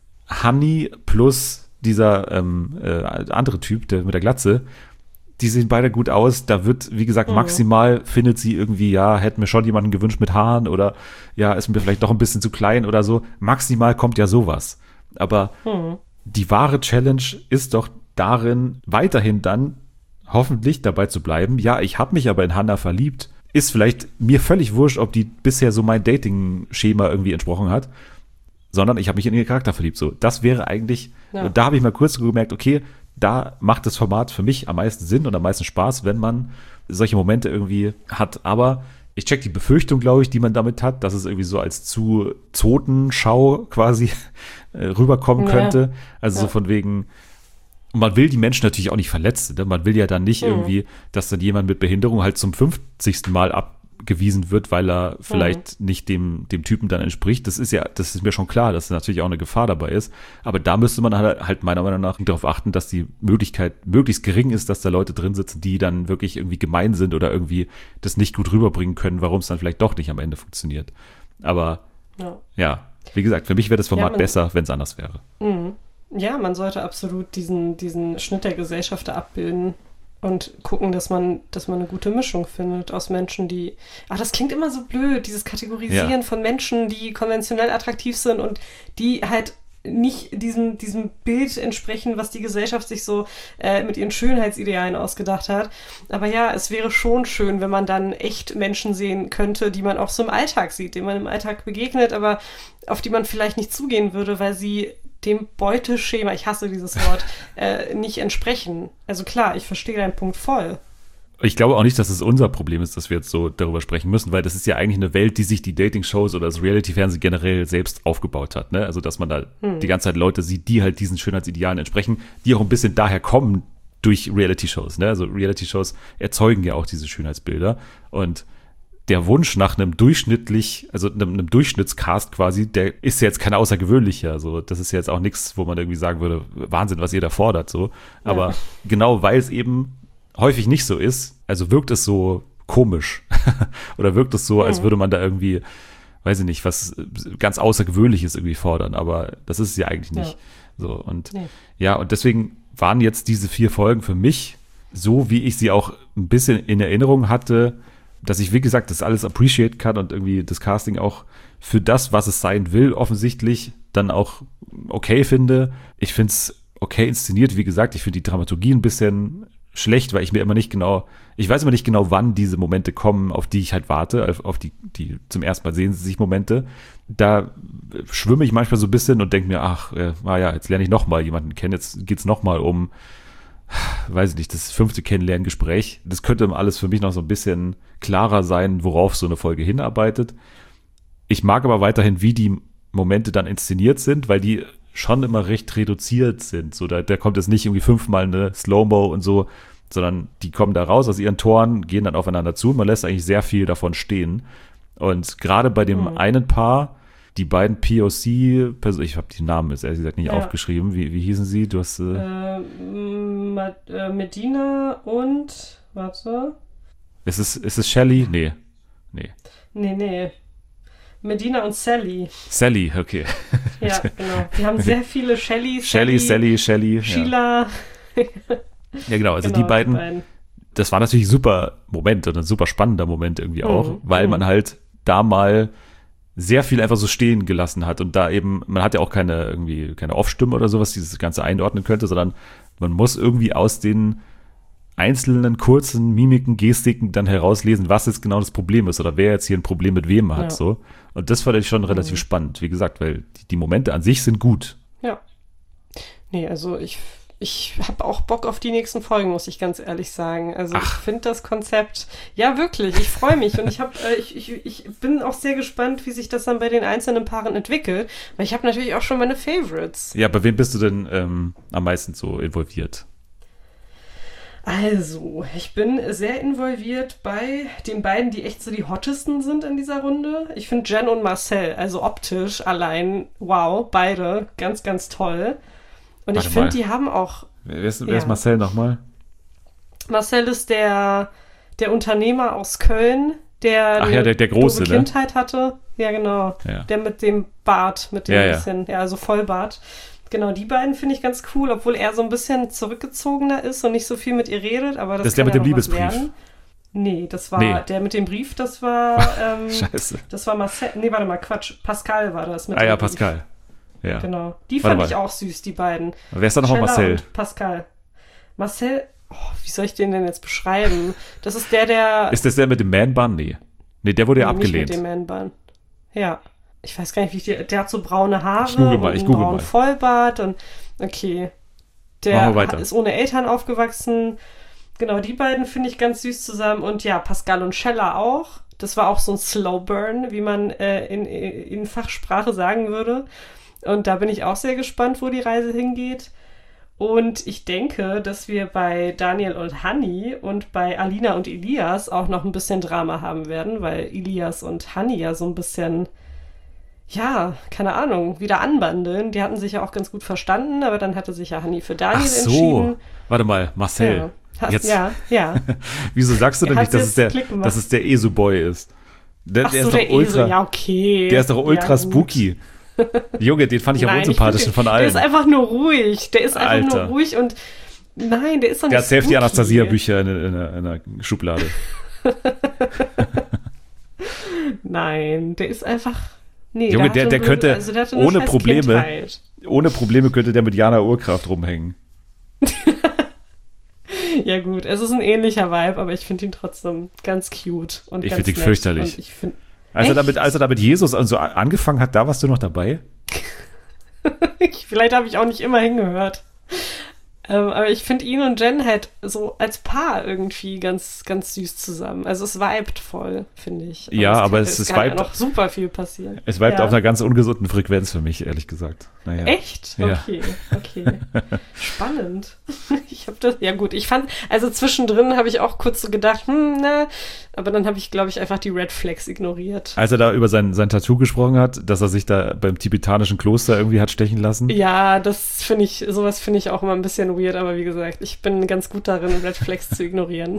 Honey plus dieser ähm, äh, andere Typ, der mit der Glatze, die sehen beide gut aus, da wird, wie gesagt, mhm. maximal findet sie irgendwie, ja, hätte mir schon jemanden gewünscht mit Haaren oder ja, ist mir vielleicht doch ein bisschen zu klein oder so. Maximal kommt ja sowas. Aber mhm. die wahre Challenge ist doch darin, weiterhin dann hoffentlich dabei zu bleiben. Ja, ich habe mich aber in Hannah verliebt. Ist vielleicht mir völlig wurscht, ob die bisher so mein Dating-Schema irgendwie entsprochen hat, sondern ich habe mich in ihren Charakter verliebt. So, das wäre eigentlich, ja. und da habe ich mal kurz gemerkt, okay, da macht das Format für mich am meisten Sinn und am meisten Spaß, wenn man solche Momente irgendwie hat. Aber ich check die Befürchtung, glaube ich, die man damit hat, dass es irgendwie so als zu Zotenschau quasi äh, rüberkommen ja. könnte. Also ja. so von wegen, und man will die Menschen natürlich auch nicht verletzen. Ne? Man will ja dann nicht mhm. irgendwie, dass dann jemand mit Behinderung halt zum fünfzigsten Mal abgewiesen wird, weil er vielleicht mhm. nicht dem, dem Typen dann entspricht. Das ist ja, das ist mir schon klar, dass natürlich auch eine Gefahr dabei ist. Aber da müsste man halt, halt meiner Meinung nach darauf achten, dass die Möglichkeit möglichst gering ist, dass da Leute drin sitzen, die dann wirklich irgendwie gemein sind oder irgendwie das nicht gut rüberbringen können, warum es dann vielleicht doch nicht am Ende funktioniert. Aber ja, ja wie gesagt, für mich wäre das Format ja, besser, wenn es anders wäre. Mhm. Ja, man sollte absolut diesen, diesen Schnitt der Gesellschaft abbilden und gucken, dass man, dass man eine gute Mischung findet aus Menschen, die, ach, das klingt immer so blöd, dieses Kategorisieren ja. von Menschen, die konventionell attraktiv sind und die halt nicht diesem, diesem Bild entsprechen, was die Gesellschaft sich so äh, mit ihren Schönheitsidealen ausgedacht hat. Aber ja, es wäre schon schön, wenn man dann echt Menschen sehen könnte, die man auch so im Alltag sieht, denen man im Alltag begegnet, aber auf die man vielleicht nicht zugehen würde, weil sie dem Beuteschema, ich hasse dieses Wort, äh, nicht entsprechen. Also klar, ich verstehe deinen Punkt voll. Ich glaube auch nicht, dass es unser Problem ist, dass wir jetzt so darüber sprechen müssen, weil das ist ja eigentlich eine Welt, die sich die Dating-Shows oder das Reality-Fernsehen generell selbst aufgebaut hat. Ne? Also, dass man da hm. die ganze Zeit Leute sieht, die halt diesen Schönheitsidealen entsprechen, die auch ein bisschen daher kommen durch Reality-Shows. Ne? Also, Reality-Shows erzeugen ja auch diese Schönheitsbilder. Und der Wunsch nach einem durchschnittlich, also einem, einem Durchschnittscast quasi, der ist ja jetzt kein außergewöhnlicher. Also, das ist ja jetzt auch nichts, wo man irgendwie sagen würde, Wahnsinn, was ihr da fordert. So. Aber ja. genau, weil es eben häufig nicht so ist, also wirkt es so komisch oder wirkt es so, als würde man da irgendwie, weiß ich nicht, was ganz Außergewöhnliches irgendwie fordern, aber das ist es ja eigentlich nicht. Ja. So und nee. ja, und deswegen waren jetzt diese vier Folgen für mich so, wie ich sie auch ein bisschen in Erinnerung hatte, dass ich, wie gesagt, das alles appreciate kann und irgendwie das Casting auch für das, was es sein will, offensichtlich dann auch okay finde. Ich finde es okay inszeniert, wie gesagt, ich finde die Dramaturgie ein bisschen schlecht, weil ich mir immer nicht genau, ich weiß immer nicht genau, wann diese Momente kommen, auf die ich halt warte, auf die, die zum ersten Mal sehen sie sich Momente. Da schwimme ich manchmal so ein bisschen und denke mir, ach, äh, ah ja, jetzt lerne ich nochmal jemanden kennen, jetzt geht's nochmal um, weiß ich nicht, das fünfte Kennenlerngespräch. Das könnte alles für mich noch so ein bisschen klarer sein, worauf so eine Folge hinarbeitet. Ich mag aber weiterhin, wie die Momente dann inszeniert sind, weil die schon immer recht reduziert sind. So, da, da kommt jetzt nicht irgendwie fünfmal eine Slow-Mo und so, sondern die kommen da raus aus ihren Toren, gehen dann aufeinander zu. Man lässt eigentlich sehr viel davon stehen. Und gerade bei dem mhm. einen Paar, die beiden P O C, ich habe die Namen jetzt ehrlich gesagt nicht ja. aufgeschrieben. Wie, wie hießen sie? Du hast äh, äh, Medina und warte. Ist es, ist es Shelley? Nee. Nee. Nee, nee. Medina und Sally. Sally, okay. Ja, genau. Die haben sehr viele Shelly, Shelly, Sally, Shelly. Sheila. Ja, ja genau. Also genau, die, beiden, die beiden, das war natürlich ein super Moment und ein super spannender Moment irgendwie auch, mhm. weil mhm. man halt da mal sehr viel einfach so stehen gelassen hat und da eben, man hat ja auch keine irgendwie keine Off-Stimme oder sowas, die das Ganze einordnen könnte, sondern man muss irgendwie aus den einzelnen kurzen Mimiken, Gestiken dann herauslesen, was jetzt genau das Problem ist oder wer jetzt hier ein Problem mit wem hat. Ja. So. Und das fand ich schon relativ mhm. spannend, wie gesagt, weil die, die Momente an sich sind gut. Ja. Nee, also ich, ich habe auch Bock auf die nächsten Folgen, muss ich ganz ehrlich sagen. Also Ach. ich finde das Konzept, ja wirklich, ich freue mich und ich, hab, äh, ich, ich, ich bin auch sehr gespannt, wie sich das dann bei den einzelnen Paaren entwickelt, weil ich habe natürlich auch schon meine Favorites. Ja, bei wem bist du denn ähm, am meisten so involviert? Also, ich bin sehr involviert bei den beiden, die echt so die hottesten sind in dieser Runde. Ich finde Jen und Marcel, also optisch allein, wow, beide, ganz, ganz toll. Und Warte ich finde, die haben auch... Wer ist, wer ja. ist Marcel nochmal? Marcel ist der, der Unternehmer aus Köln, der Ach ja, der, der große, eine Kindheit hatte. Ja, genau. Ja. Der mit dem Bart, mit dem ja, ja. bisschen, ja, also Vollbart. Genau, die beiden finde ich ganz cool, obwohl er so ein bisschen zurückgezogener ist und nicht so viel mit ihr redet, aber das, das ist der mit dem Liebesbrief. Nee, das war nee. der mit dem Brief, das war ähm, Scheiße. Das war Marcel, nee, warte mal, Quatsch, Pascal war das mit Ah dem ja, Brief. Pascal. Ja. Genau, die warte fand mal. ich auch süß, die beiden. Wer ist da nochmal Marcel? Und Pascal. Marcel, oh, wie soll ich den denn jetzt beschreiben? Das ist der, der... Ist das der mit dem Man-Bun? Nee. Nee, der wurde ja nee, abgelehnt. Nicht mit dem Man-Bun. Ja. Ich weiß gar nicht, wie ich die, der hat so braune Haare ich google mal, und ich einen google braunen mal. Vollbart und okay. Der ist ohne Eltern aufgewachsen. Genau, die beiden finde ich ganz süß zusammen. Und ja, Pascal und Schella auch. Das war auch so ein Slow Burn, wie man äh, in, in Fachsprache sagen würde. Und da bin ich auch sehr gespannt, wo die Reise hingeht. Und ich denke, dass wir bei Daniel und Hanni und bei Alina und Elias auch noch ein bisschen Drama haben werden, weil Elias und Hanni ja so ein bisschen... ja, keine Ahnung, wieder anbandeln. Die hatten sich ja auch ganz gut verstanden, aber dann hatte sich ja Hanni für Daniel Ach so. entschieden. Warte mal, Marcel. Ja, Hast, jetzt. ja. ja. Wieso sagst du denn nicht, dass es, der, dass es der Esu-Boy ist? Der, Ach der so, ist doch der ultra, Esel, ja, okay. Der ist doch ultra ja, spooky. Junge, den fand ich am nein, unsympathischsten ich von allen. Der ist einfach nur ruhig. Der ist einfach Alter. nur ruhig und nein, der ist doch nicht Der hat selbst die spooky. Anastasia-Bücher in, in, in einer Schublade. Nein, der ist einfach... Nee, Junge, der, der, der könnte also der ohne Probleme, Kindheit. ohne Probleme könnte der mit Jana Urkraft rumhängen. Ja gut, es ist ein ähnlicher Vibe, aber ich finde ihn trotzdem ganz cute. Und ich finde ihn fürchterlich. Ich find, als, er damit, als er damit Jesus also angefangen hat, da warst du noch dabei? Vielleicht habe ich auch nicht immer hingehört. Ähm, aber ich finde ihn und Jen halt so als Paar irgendwie ganz, ganz süß zusammen. Also es vibet voll, finde ich. Aber ja, es aber kann, es, es, es kann vibet, ja noch super viel passieren. Es vibet ja. auf einer ganz ungesunden Frequenz für mich, ehrlich gesagt. Naja. Echt? Ja. Okay, okay. Spannend. Ich habe das, ja gut, ich fand, also zwischendrin habe ich auch kurz so gedacht, hm, na, aber dann habe ich, glaube ich, einfach die Red Flags ignoriert. Als er da über sein, sein Tattoo gesprochen hat, dass er sich da beim tibetanischen Kloster irgendwie hat stechen lassen. Ja, das finde ich, sowas finde ich auch immer ein bisschen weird, aber wie gesagt, ich bin ganz gut darin, Red Flags zu ignorieren.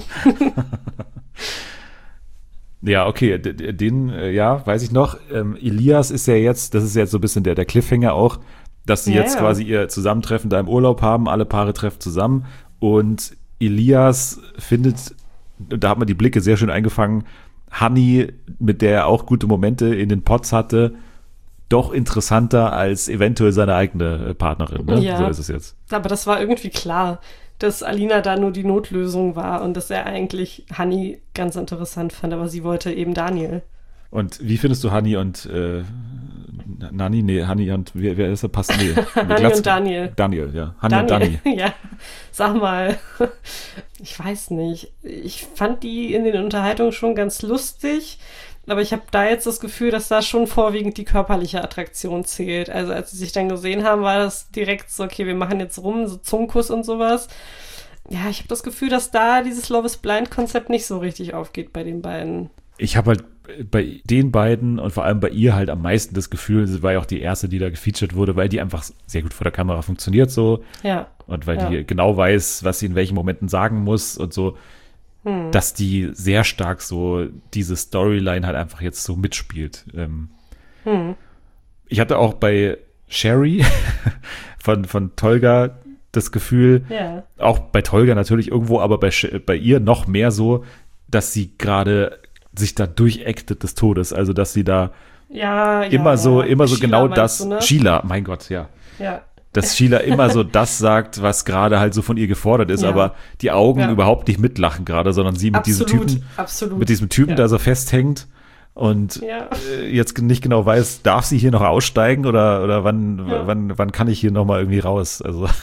Ja, okay, den, ja, weiß ich noch. Ähm, Elias ist ja jetzt, das ist jetzt so ein bisschen der, der Cliffhanger auch, dass sie ja, jetzt ja. quasi ihr Zusammentreffen da im Urlaub haben, alle Paare treffen zusammen und Elias findet, da hat man die Blicke sehr schön eingefangen, Hanni, mit der er auch gute Momente in den Pots hatte, doch interessanter als eventuell seine eigene Partnerin. Ne? Ja, so ist es jetzt. Aber das war irgendwie klar, dass Alina da nur die Notlösung war und dass er eigentlich Hanni ganz interessant fand, aber sie wollte eben Daniel. Und wie findest du Hanni und äh, Nani, nee, Hani und, wer, wer ist der? Passt, nee. Hani und Daniel. Daniel, ja. Hani und Dani. Ja, sag mal. Ich weiß nicht. Ich fand die in den Unterhaltungen schon ganz lustig, aber ich habe da jetzt das Gefühl, dass da schon vorwiegend die körperliche Attraktion zählt. Also als sie sich dann gesehen haben, war das direkt so, okay, wir machen jetzt rum, so Zungenkuss und sowas. Ja, ich habe das Gefühl, dass da dieses Love is Blind-Konzept nicht so richtig aufgeht bei den beiden. Ich habe halt bei den beiden und vor allem bei ihr halt am meisten das Gefühl, sie war ja auch die erste, die da gefeatured wurde, weil die einfach sehr gut vor der Kamera funktioniert so. Ja. Und weil ja. die genau weiß, was sie in welchen Momenten sagen muss und so, hm. dass die sehr stark so diese Storyline halt einfach jetzt so mitspielt. Ähm, hm. Ich hatte auch bei Sherry von, von Tolga das Gefühl, ja. auch bei Tolga natürlich irgendwo, aber bei, bei ihr noch mehr so, dass sie gerade sich da durchactet des Todes, also dass sie da ja, immer ja, so, ja. immer so Sheila genau das, du, ne? Sheila, mein Gott, ja. Ja. Dass Sheila immer so das sagt, was gerade halt so von ihr gefordert ist, ja. aber die Augen ja. überhaupt nicht mitlachen gerade, sondern sie mit absolut, diesem Typen, absolut. mit diesem Typen ja. da so festhängt und ja. äh, jetzt nicht genau weiß, darf sie hier noch aussteigen oder, oder wann, ja. wann, wann kann ich hier nochmal irgendwie raus? Also. Ja.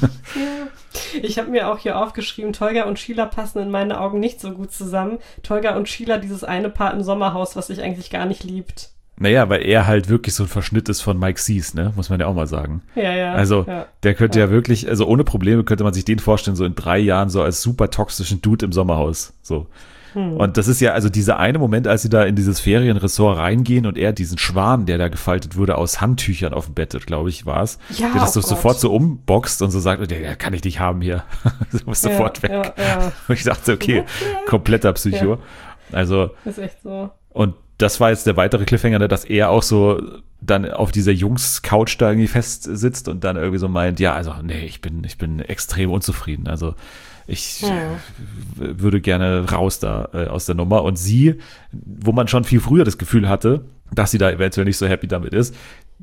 Ich habe mir auch hier aufgeschrieben, Tolga und Sheila passen in meinen Augen nicht so gut zusammen. Tolga und Sheila, dieses eine Paar im Sommerhaus, was sich eigentlich gar nicht liebt. Naja, weil er halt wirklich so ein Verschnitt ist von Mike Cease, ne? Muss man ja auch mal sagen. Ja, ja. Also, ja. der könnte ja. ja wirklich, also ohne Probleme könnte man sich den vorstellen, so in drei Jahren so als super toxischen Dude im Sommerhaus. So. Hm. Und das ist ja, also dieser eine Moment, als sie da in dieses Ferienressort reingehen und er diesen Schwan, der da gefaltet wurde, aus Handtüchern auf dem Bett, glaube ich, war es, ja, der das oh so sofort so umboxt und so sagt, der, der kann ich nicht haben hier. Du musst ja, sofort weg. Ja, ja. Und ich dachte, okay, kompletter Psycho. Ja. Also. Ist echt so. Und das war jetzt der weitere Cliffhanger, ne, dass er auch so dann auf dieser Jungs-Couch da irgendwie fest sitzt und dann irgendwie so meint, ja, also nee, ich bin, ich bin extrem unzufrieden. Also ich ja. würde gerne raus da äh, aus der Nummer. Und sie, wo man schon viel früher das Gefühl hatte, dass sie da eventuell nicht so happy damit ist,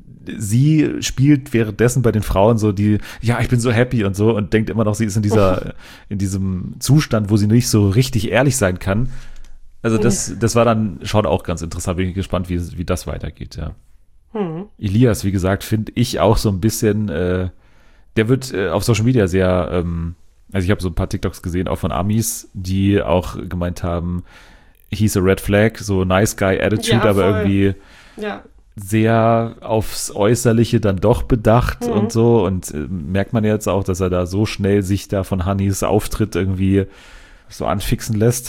sie spielt währenddessen bei den Frauen so die, ja, ich bin so happy und so und denkt immer noch, sie ist in dieser, in diesem Zustand, wo sie nicht so richtig ehrlich sein kann. Also das, das war dann schon auch ganz interessant. Bin ich gespannt, wie, wie das weitergeht, ja. Hm. Elias, wie gesagt, finde ich auch so ein bisschen, äh, der wird äh, auf Social Media sehr, ähm, also ich habe so ein paar TikToks gesehen, auch von Amis, die auch gemeint haben, he's a red flag, so nice guy attitude, ja, aber voll. irgendwie ja. sehr aufs Äußerliche dann doch bedacht mhm. und so. Und äh, merkt man jetzt auch, dass er da so schnell sich da von Hannys Auftritt irgendwie so anfixen lässt.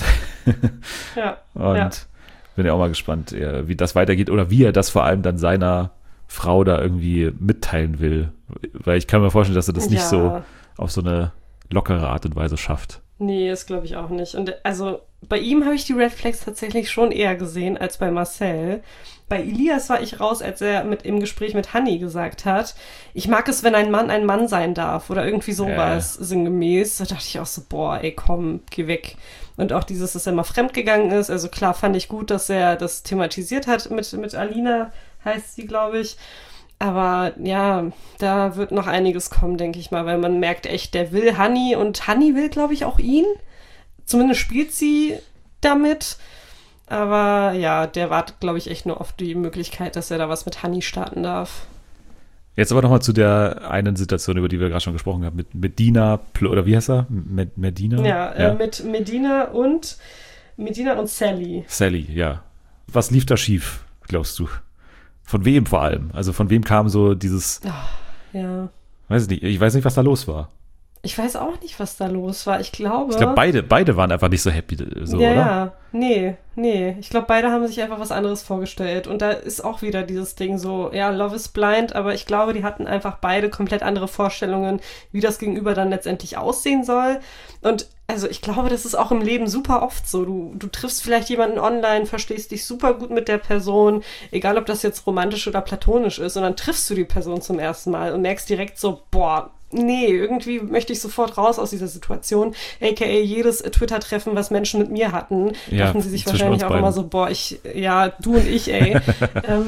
ja. Und ja. bin ja auch mal gespannt, wie das weitergeht oder wie er das vor allem dann seiner Frau da irgendwie mitteilen will. Weil ich kann mir vorstellen, dass er das nicht ja. so auf so eine lockere Art und Weise schafft. Nee, das glaube ich auch nicht. Und also bei ihm habe ich die Red Flags tatsächlich schon eher gesehen als bei Marcel. Bei Elias war ich raus, als er mit im Gespräch mit Hanni gesagt hat, ich mag es, wenn ein Mann ein Mann sein darf oder irgendwie sowas äh. sinngemäß. Da dachte ich auch so, boah, ey, komm, geh weg. Und auch dieses, dass er mal fremdgegangen ist. Also klar fand ich gut, dass er das thematisiert hat mit, mit Alina, heißt sie, glaube ich. Aber ja, da wird noch einiges kommen, denke ich mal, weil man merkt echt, der will Hanni und Hanni will, glaube ich, auch ihn. Zumindest spielt sie damit. Aber ja, der wartet, glaube ich, echt nur auf die Möglichkeit, dass er da was mit Hanni starten darf. Jetzt aber nochmal zu der einen Situation, über die wir gerade schon gesprochen haben, mit Medina, oder wie heißt er? Med- Medina? Ja, ja. Äh, mit Medina und Medina und Sally. Sally, ja. Was lief da schief, glaubst du? Von wem vor allem? Also von wem kam so dieses, oh, ja. weiß ich nicht, ich weiß nicht, was da los war. Ich weiß auch nicht, was da los war. Ich glaube. Ich glaube, beide, beide waren einfach nicht so happy, so, ja, oder? Ja, nee, nee. Ich glaube, beide haben sich einfach was anderes vorgestellt. Und da ist auch wieder dieses Ding so, ja, Love is blind, aber ich glaube, die hatten einfach beide komplett andere Vorstellungen, wie das Gegenüber dann letztendlich aussehen soll. Und also ich glaube, das ist auch im Leben super oft so. Du, du triffst vielleicht jemanden online, verstehst dich super gut mit der Person, egal ob das jetzt romantisch oder platonisch ist, und dann triffst du die Person zum ersten Mal und merkst direkt so, boah, nee, irgendwie möchte ich sofort raus aus dieser Situation. A K A jedes Twitter-Treffen, was Menschen mit mir hatten, ja, dachten sie sich wahrscheinlich auch beiden. immer so, boah, ich, ja, du und ich, ey. ähm,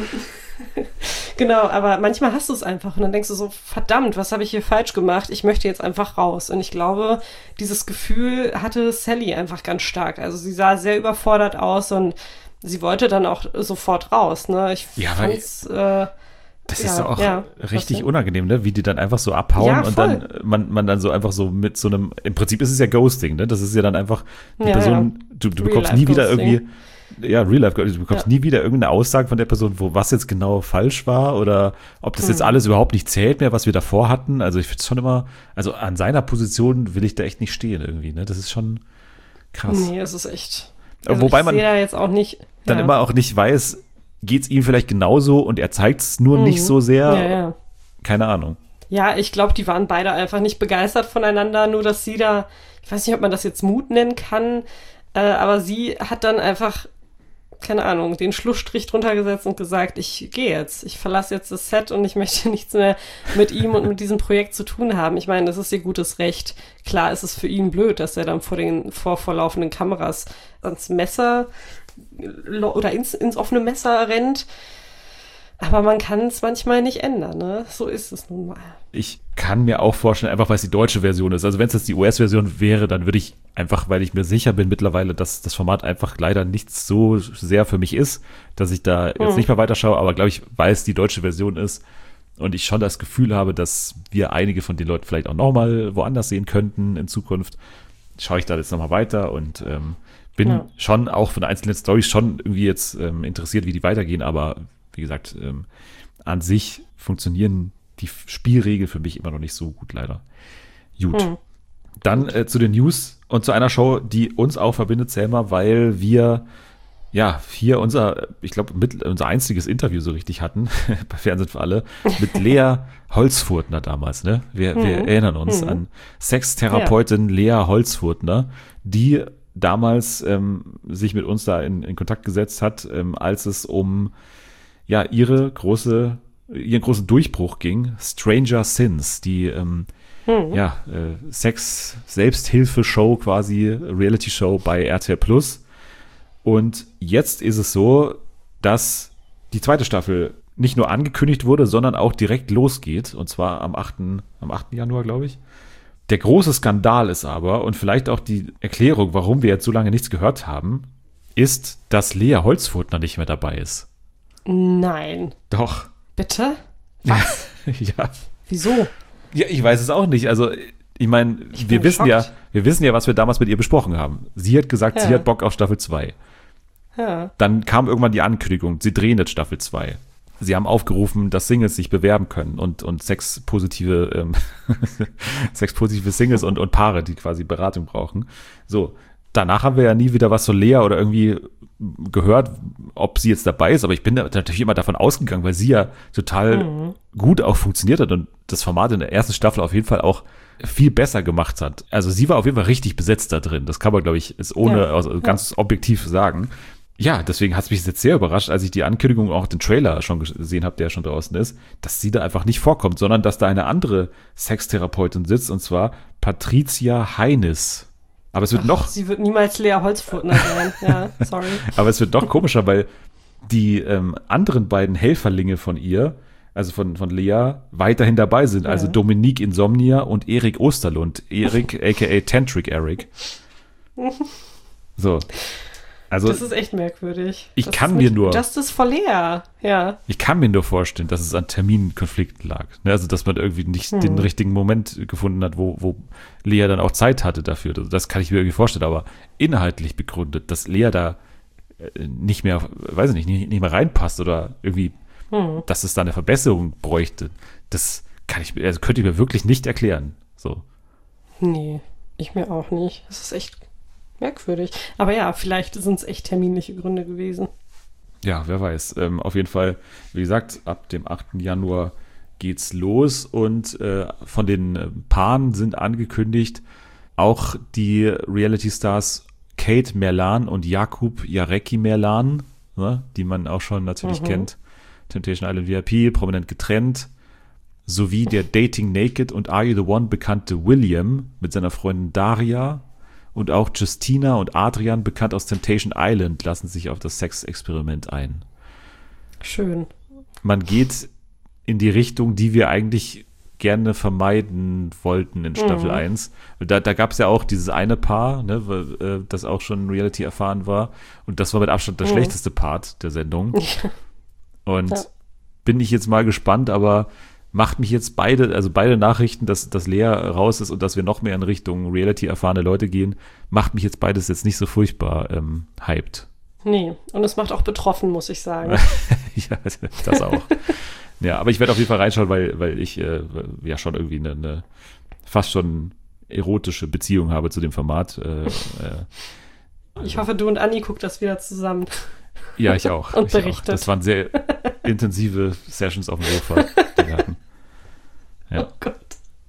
genau, aber manchmal hast du es einfach und dann denkst du so, verdammt, was habe ich hier falsch gemacht? Ich möchte jetzt einfach raus. Und ich glaube, dieses Gefühl hatte Sally einfach ganz stark. Also sie sah sehr überfordert aus und sie wollte dann auch sofort raus. Ne? Ich ja, fand's, äh, Das ja, ist auch ja, richtig unangenehm, ne? Wie die dann einfach so abhauen Ja, und voll. dann man, man dann so einfach so mit so einem, im Prinzip ist es ja Ghosting, ne? Das ist ja dann einfach die Ja, Person, du, du bekommst nie wieder Real-Life-Ghosting. irgendwie, ja, Real Life, du bekommst Ja. nie wieder irgendeine Aussage von der Person, wo was jetzt genau falsch war oder ob das Hm. jetzt alles überhaupt nicht zählt mehr, was wir davor hatten. Also ich finde es schon immer, also an seiner Position will ich da echt nicht stehen irgendwie, ne? Das ist schon krass. Nee, es ist echt. Aber Also wobei ich man sehe da jetzt auch nicht. Dann ja. immer auch nicht weiß, geht es ihm vielleicht genauso und er zeigt es nur nicht so sehr. Ja, ja. Keine Ahnung. Ja, ich glaube, die waren beide einfach nicht begeistert voneinander, nur dass sie da, ich weiß nicht, ob man das jetzt Mut nennen kann, äh, aber sie hat dann einfach, keine Ahnung, den Schlussstrich drunter gesetzt und gesagt, ich gehe jetzt, ich verlasse jetzt das Set und ich möchte nichts mehr mit ihm und mit diesem Projekt zu tun haben. Ich meine, das ist ihr gutes Recht. Klar ist es für ihn blöd, dass er dann vor den vor vorlaufenden Kameras ans Messer lo- oder ins, ins offene Messer rennt. Aber man kann es manchmal nicht ändern, ne? So ist es nun mal. Ich kann mir auch vorstellen, einfach weil es die deutsche Version ist. Also wenn es jetzt die U S-Version wäre, dann würde ich einfach, weil ich mir sicher bin mittlerweile, dass das Format einfach leider nicht so sehr für mich ist, dass ich da jetzt Hm. nicht mehr weiterschaue. Aber glaube ich, weil es die deutsche Version ist und ich schon das Gefühl habe, dass wir einige von den Leuten vielleicht auch nochmal woanders sehen könnten in Zukunft, schaue ich da jetzt nochmal weiter und ähm, bin Ja. schon auch von einzelnen Storys schon irgendwie jetzt ähm, interessiert, wie die weitergehen. Aber wie gesagt, ähm, an sich funktionieren die Spielregeln für mich immer noch nicht so gut, leider. Gut. Hm. Dann äh, zu den News und zu einer Show, die uns auch verbindet, Selma, weil wir ja hier unser, ich glaube, unser einziges Interview so richtig hatten, bei Fernsehen für alle, mit Lea Holzfurtner damals, ne? Wir, Mhm. wir erinnern uns Mhm. an Sextherapeutin Lea Holzfurtner, die damals ähm, sich mit uns da in, in Kontakt gesetzt hat, ähm, als es um ja ihre große, ihren großen Durchbruch ging, Stranger Sins, die ähm, Hm. ja, äh, Sex-Selbsthilfe-Show quasi, Reality-Show bei R T L Plus. Und jetzt ist es so, dass die zweite Staffel nicht nur angekündigt wurde, sondern auch direkt losgeht. Und zwar am achten am achten Januar, glaube ich. Der große Skandal ist aber, und vielleicht auch die Erklärung, warum wir jetzt so lange nichts gehört haben, ist, dass Lea Holzfurtner nicht mehr dabei ist. Nein. Doch. Bitte? Was? Ja. Wieso? Ja, ich weiß es auch nicht. Also, ich meine, Ich wir bin wissen ja, geschockt. wir wissen ja, was wir damals mit ihr besprochen haben. Sie hat gesagt, Ja. sie hat Bock auf Staffel zwei. Ja. Dann kam irgendwann die Ankündigung, sie drehen jetzt Staffel zwei. Sie haben aufgerufen, dass Singles sich bewerben können und, und sexpositive, ähm, sexpositive Singles und, und Paare, die quasi Beratung brauchen. So, danach haben wir ja nie wieder was von Lea oder irgendwie gehört, ob sie jetzt dabei ist, aber ich bin da natürlich immer davon ausgegangen, weil sie ja total Mhm. gut auch funktioniert hat und das Format in der ersten Staffel auf jeden Fall auch viel besser gemacht hat. Also sie war auf jeden Fall richtig besetzt da drin. Das kann man, glaube ich, ist ohne Ja. also ganz objektiv sagen. Ja, deswegen hat es mich jetzt sehr überrascht, als ich die Ankündigung, auch den Trailer schon gesehen habe, der schon draußen ist, dass sie da einfach nicht vorkommt, sondern dass da eine andere Sextherapeutin sitzt, und zwar Patricia Heinis. Aber es wird Ach, noch, Sie wird niemals Lea Holzfurtner sein. Ja, sorry. aber es wird noch komischer, weil die ähm, anderen beiden Helferlinge von ihr, also von, von Lea, weiterhin dabei sind. Ja. Also Dominique Insomnia und Erik Osterlund. Erik, aka Tantric Eric. So. Also Das ist echt merkwürdig. Ich das kann ist mir nicht nur- Justice for Lea. Ja. ich kann mir nur vorstellen, dass es an Terminkonflikten lag. Ne, Also, dass man irgendwie nicht Hm. den richtigen Moment gefunden hat, wo, wo Lea dann auch Zeit hatte dafür. Das- Das kann ich mir irgendwie vorstellen. Aber inhaltlich begründet, dass Lea da äh, nicht mehr, weiß ich nicht, nicht, nicht mehr reinpasst oder irgendwie, Hm. dass es da eine Verbesserung bräuchte, das kann ich mir, also könnte ich mir wirklich nicht erklären. So. Nee, ich mir auch nicht. Das ist echt merkwürdig. Aber ja, vielleicht sind es echt terminliche Gründe gewesen. Ja, wer weiß. Ähm, auf jeden Fall, wie gesagt, ab dem achten Januar geht's los und äh, von den äh, Paaren sind angekündigt auch die Reality-Stars Kate Merlan und Jakub Jarecki Merlan, ne, die man auch schon natürlich Mhm. kennt. Temptation Island V I P, prominent getrennt. Sowie der Dating Naked und Are You the One bekannte William mit seiner Freundin Daria. Und auch Justina und Adrian, bekannt aus Temptation Island, lassen sich auf das Sexexperiment ein. Schön. Man geht in die Richtung, die wir eigentlich gerne vermeiden wollten in Staffel Mhm. eins. Da, da gab es ja auch dieses eine Paar, ne, weil, äh, das auch schon Reality erfahren war. Und das war mit Abstand der Mhm. schlechteste Part der Sendung. Und Ja. bin ich jetzt mal gespannt, aber macht mich jetzt beide, also beide Nachrichten, dass, dass Lea raus ist und dass wir noch mehr in Richtung Reality-erfahrene Leute gehen, macht mich jetzt beides jetzt nicht so furchtbar ähm, hyped. Nee, und es macht auch betroffen, muss ich sagen. Ja, das auch. Ja, aber ich werde auf jeden Fall reinschauen, weil, weil ich äh, ja schon irgendwie eine, eine fast schon erotische Beziehung habe zu dem Format. Äh, äh, also. Ich hoffe, du und Anni guckt das wieder zusammen. Ja, ich auch. Und ich berichtet. Auch. Das waren sehr intensive Sessions auf dem Sofa, die wir hatten. Ja. Oh Gott.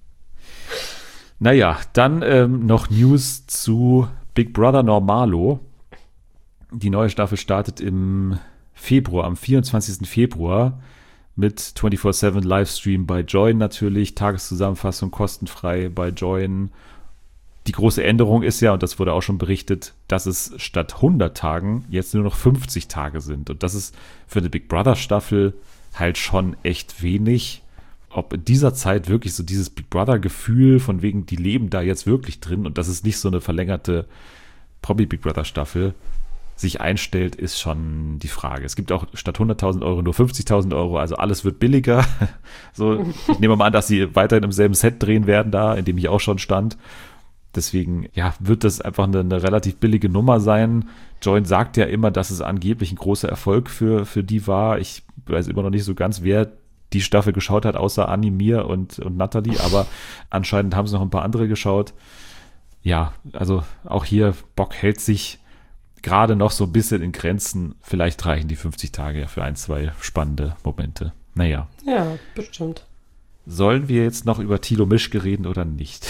Naja, dann ähm, noch News zu Big Brother Normalo. Die neue Staffel startet im Februar, am vierundzwanzigsten Februar mit vierundzwanzig sieben Livestream bei Join natürlich, Tageszusammenfassung kostenfrei bei Join. Die große Änderung ist ja, und das wurde auch schon berichtet, dass es statt hundert Tagen jetzt nur noch fünfzig Tage sind. Und das ist für eine Big Brother Staffel halt schon echt wenig. Ob in dieser Zeit wirklich so dieses Big Brother Gefühl von wegen, die leben da jetzt wirklich drin und das ist nicht so eine verlängerte Promi Big Brother Staffel, sich einstellt, ist schon die Frage. Es gibt auch statt hunderttausend Euro nur fünfzigtausend Euro, also alles wird billiger. So, ich nehme mal an, dass sie weiterhin im selben Set drehen werden da, in dem ich auch schon stand. Deswegen, ja, wird das einfach eine, eine relativ billige Nummer sein. Join sagt ja immer, dass es angeblich ein großer Erfolg für, für die war. Ich weiß immer noch nicht so ganz, wer die Staffel geschaut hat, außer Anni, mir und, und Natalie, aber anscheinend haben es noch ein paar andere geschaut. Ja, also auch hier, Bock hält sich gerade noch so ein bisschen in Grenzen. Vielleicht reichen die fünfzig Tage ja für ein, zwei spannende Momente. Naja. Ja, bestimmt. Sollen wir jetzt noch über Thilo Mischke reden oder nicht?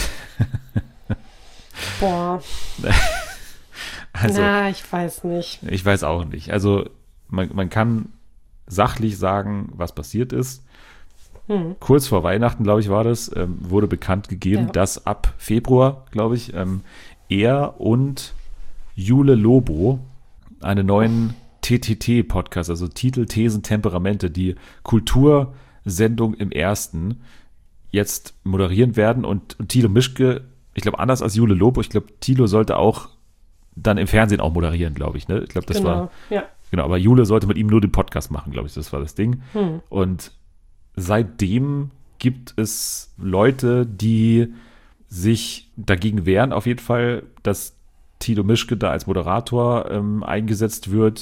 Boah. Also, Na, ich weiß nicht. Ich weiß auch nicht. Also man, man kann sachlich sagen, was passiert ist. Hm. Kurz vor Weihnachten, glaube ich, war das, ähm, wurde bekannt gegeben, ja. dass ab Februar, glaube ich, ähm, er und Jule Lobo einen neuen T T T-Podcast, also Titel, Thesen, Temperamente, die Kultursendung im Ersten, jetzt moderieren werden. Und, und Thilo Mischke, ich glaube, anders als Jule Lobo, ich glaube, Thilo sollte auch dann im Fernsehen auch moderieren, glaube ich. Ne? Ich glaube, das genau, war. Ja. Genau, aber Jule sollte mit ihm nur den Podcast machen, glaube ich. Das war das Ding. Hm. Und seitdem gibt es Leute, die sich dagegen wehren, auf jeden Fall, dass Thilo Mischke da als Moderator ähm, eingesetzt wird,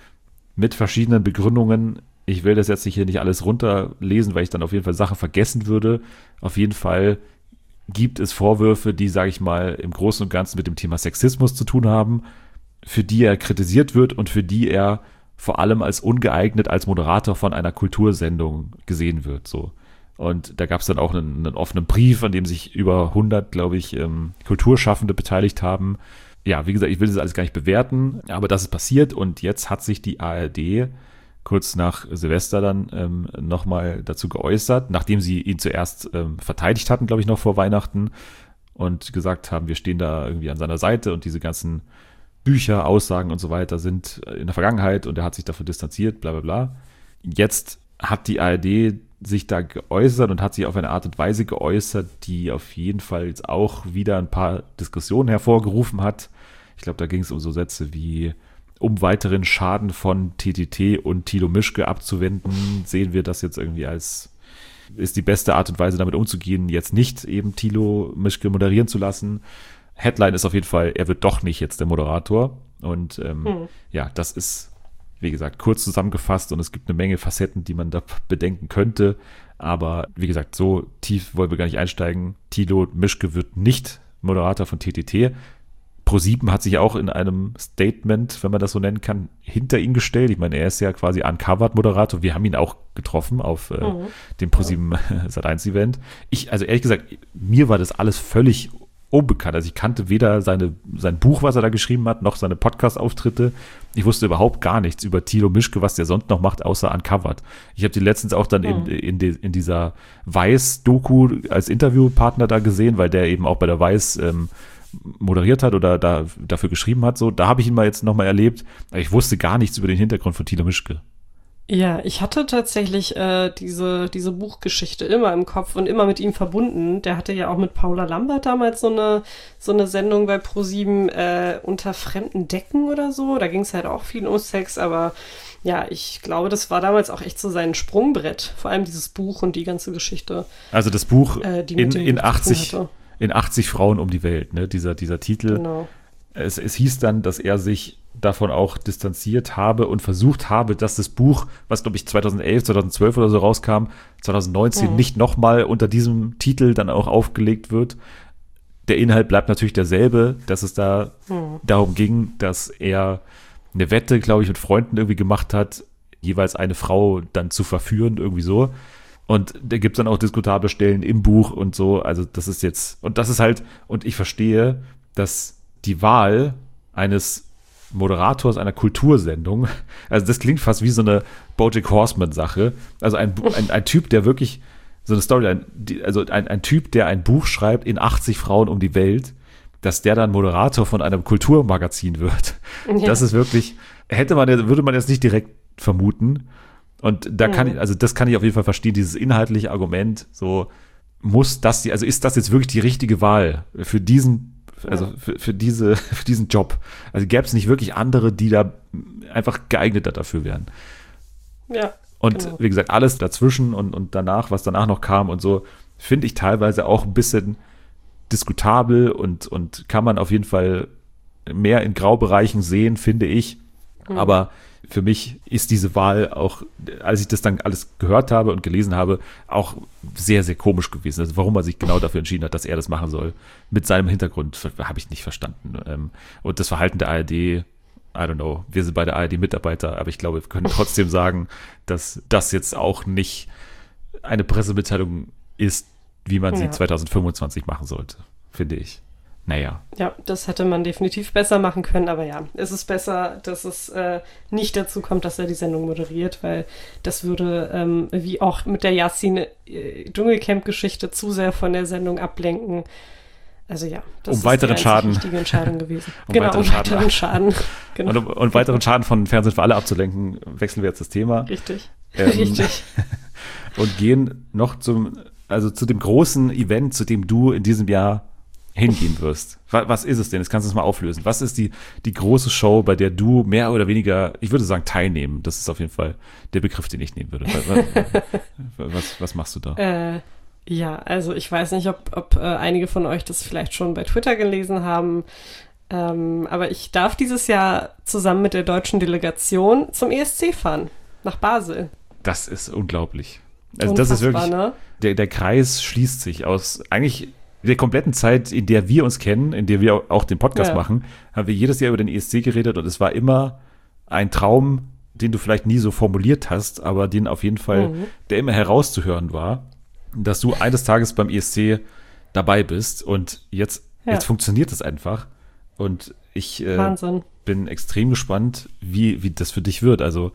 mit verschiedenen Begründungen. Ich will das jetzt hier nicht alles runterlesen, weil ich dann auf jeden Fall Sachen vergessen würde. Auf jeden Fall gibt es Vorwürfe, die, sage ich mal, im Großen und Ganzen mit dem Thema Sexismus zu tun haben, für die er kritisiert wird und für die er vor allem als ungeeignet als Moderator von einer Kultursendung gesehen wird. So. Und da gab es dann auch einen, einen offenen Brief, an dem sich über hundert, glaube ich, ähm, Kulturschaffende beteiligt haben. Ja, wie gesagt, ich will das alles gar nicht bewerten, aber das ist passiert und jetzt hat sich die A R D kurz nach Silvester dann ähm, nochmal dazu geäußert, nachdem sie ihn zuerst ähm, verteidigt hatten, glaube ich, noch vor Weihnachten und gesagt haben, wir stehen da irgendwie an seiner Seite und diese ganzen Bücher, Aussagen und so weiter sind in der Vergangenheit und er hat sich davon distanziert, bla bla bla. Jetzt hat die A R D sich da geäußert und hat sich auf eine Art und Weise geäußert, die auf jeden Fall jetzt auch wieder ein paar Diskussionen hervorgerufen hat. Ich glaube, da ging es um so Sätze wie, um weiteren Schaden von T T T und Thilo Mischke abzuwenden, sehen wir das jetzt irgendwie als, ist die beste Art und Weise damit umzugehen, jetzt nicht eben Thilo Mischke moderieren zu lassen. Headline ist auf jeden Fall, er wird doch nicht jetzt der Moderator. Und ähm, hm. ja, das ist, wie gesagt, kurz zusammengefasst und es gibt eine Menge Facetten, die man da bedenken könnte. Aber wie gesagt, so tief wollen wir gar nicht einsteigen. Thilo Mischke wird nicht Moderator von T T T. ProSieben hat sich auch in einem Statement, wenn man das so nennen kann, hinter ihn gestellt. Ich meine, er ist ja quasi Uncovered-Moderator. Wir haben ihn auch getroffen auf äh, mhm. dem ProSieben Sat eins Event. Ich, also ehrlich gesagt, mir war das alles völlig unbekannt. Also ich kannte weder seine, sein Buch, was er da geschrieben hat, noch seine Podcast-Auftritte. Ich wusste überhaupt gar nichts über Thilo Mischke, was der sonst noch macht, außer Uncovered. Ich habe die letztens auch dann mhm. in, in, de, in dieser Weiß-Doku als Interviewpartner da gesehen, weil der eben auch bei der Weiß ähm, moderiert hat oder da, dafür geschrieben hat. So, da habe ich ihn mal jetzt nochmal erlebt. Aber ich wusste gar nichts über den Hintergrund von Thilo Mischke. Ja, ich hatte tatsächlich äh, diese diese Buchgeschichte immer im Kopf und immer mit ihm verbunden. Der hatte ja auch mit Paula Lambert damals so eine so eine Sendung bei ProSieben äh, unter fremden Decken oder so. Da ging es halt auch viel um Sex, aber Ja, ich glaube, das war damals auch echt so sein Sprungbrett. Vor allem dieses Buch und die ganze Geschichte. Also das Buch äh, die in, mit dem in, Buch zu tun achtzig, hatte. in achtzig Frauen um die Welt, ne? Dieser, dieser Titel. Genau. Es, es hieß dann, dass er sich davon auch distanziert habe und versucht habe, dass das Buch, was glaube ich zweitausendelf, zweitausendzwölf oder so rauskam, zweitausendneunzehn Mhm. nicht nochmal unter diesem Titel dann auch aufgelegt wird. Der Inhalt bleibt natürlich derselbe, dass es da Mhm. darum ging, dass er eine Wette, glaube ich, mit Freunden irgendwie gemacht hat, jeweils eine Frau dann zu verführen, irgendwie so. Und da gibt es dann auch diskutable Stellen im Buch und so. Also das ist jetzt, und das ist halt, und ich verstehe, dass die Wahl eines Moderators einer Kultursendung, also das klingt fast wie so eine BoJack Horseman-Sache. Also ein, ein, ein Typ, der wirklich so eine Storyline, die, also ein, ein Typ, der ein Buch schreibt in achtzig Frauen um die Welt, dass der dann Moderator von einem Kulturmagazin wird. Ja. Das ist wirklich, hätte man, ja- würde man jetzt nicht direkt vermuten. Und da kann Mhm. ich, also das kann ich auf jeden Fall verstehen, dieses inhaltliche Argument, so muss das, die, also ist das jetzt wirklich die richtige Wahl für diesen, also für, für diese, für diesen Job? Also gäbe es nicht wirklich andere, die da einfach geeigneter dafür wären? Ja. Und Genau. wie gesagt, alles dazwischen und, und danach, was danach noch kam und so, finde ich teilweise auch ein bisschen diskutabel und, und kann man auf jeden Fall mehr in Graubereichen sehen, finde ich. Mhm. Aber für mich ist diese Wahl auch, als ich das dann alles gehört habe und gelesen habe, auch sehr, sehr komisch gewesen. Also warum er sich genau dafür entschieden hat, dass er das machen soll, mit seinem Hintergrund, habe ich nicht verstanden. Ähm, Und das Verhalten der A R D, I don't know, wir sind beide A R D-Mitarbeiter, aber ich glaube, wir können trotzdem sagen, dass das jetzt auch nicht eine Pressemitteilung ist, wie man sie Ja. zweitausendfünfundzwanzig machen sollte, finde ich. Naja, Ja, das hätte man definitiv besser machen können, aber ja, es ist besser, dass es äh, nicht dazu kommt, dass er die Sendung moderiert, weil das würde, ähm, wie auch mit der Yasin äh, Dschungelcamp-Geschichte, zu sehr von der Sendung ablenken. Also ja, das Um ist weiteren die einzig Schaden. richtige Entscheidung gewesen. Um genau, weiteren um Schaden. weiteren Schaden. Genau. und um, und weiteren Schaden von Fernsehen für alle abzulenken, wechseln wir jetzt das Thema. Richtig. Ähm, Richtig. Und gehen noch zum, also zu dem großen Event, zu dem du in diesem Jahr hingehen wirst. Was, was ist es denn? Jetzt kannst du es mal auflösen. Was ist die, die große Show, bei der du mehr oder weniger, ich würde sagen, teilnehmen? Das ist auf jeden Fall der Begriff, den ich nehmen würde. Was, was, was machst du da? Äh, ja, also ich weiß nicht, ob, ob äh, einige von euch das vielleicht schon bei Twitter gelesen haben, ähm, aber ich darf dieses Jahr zusammen mit der deutschen Delegation zum E S C fahren, nach Basel. Das ist unglaublich. Also das ist Unfassbar, wirklich, ne? der, der Kreis schließt sich aus eigentlich der kompletten Zeit, in der wir uns kennen, in der wir auch den Podcast Ja. machen, haben wir jedes Jahr über den E S C geredet und es war immer ein Traum, den du vielleicht nie so formuliert hast, aber den auf jeden Fall, Mhm. der immer herauszuhören war, dass du eines Tages beim E S C dabei bist und jetzt, Ja. jetzt funktioniert es einfach und ich äh, Wahnsinn. bin extrem gespannt, wie, wie das für dich wird. Also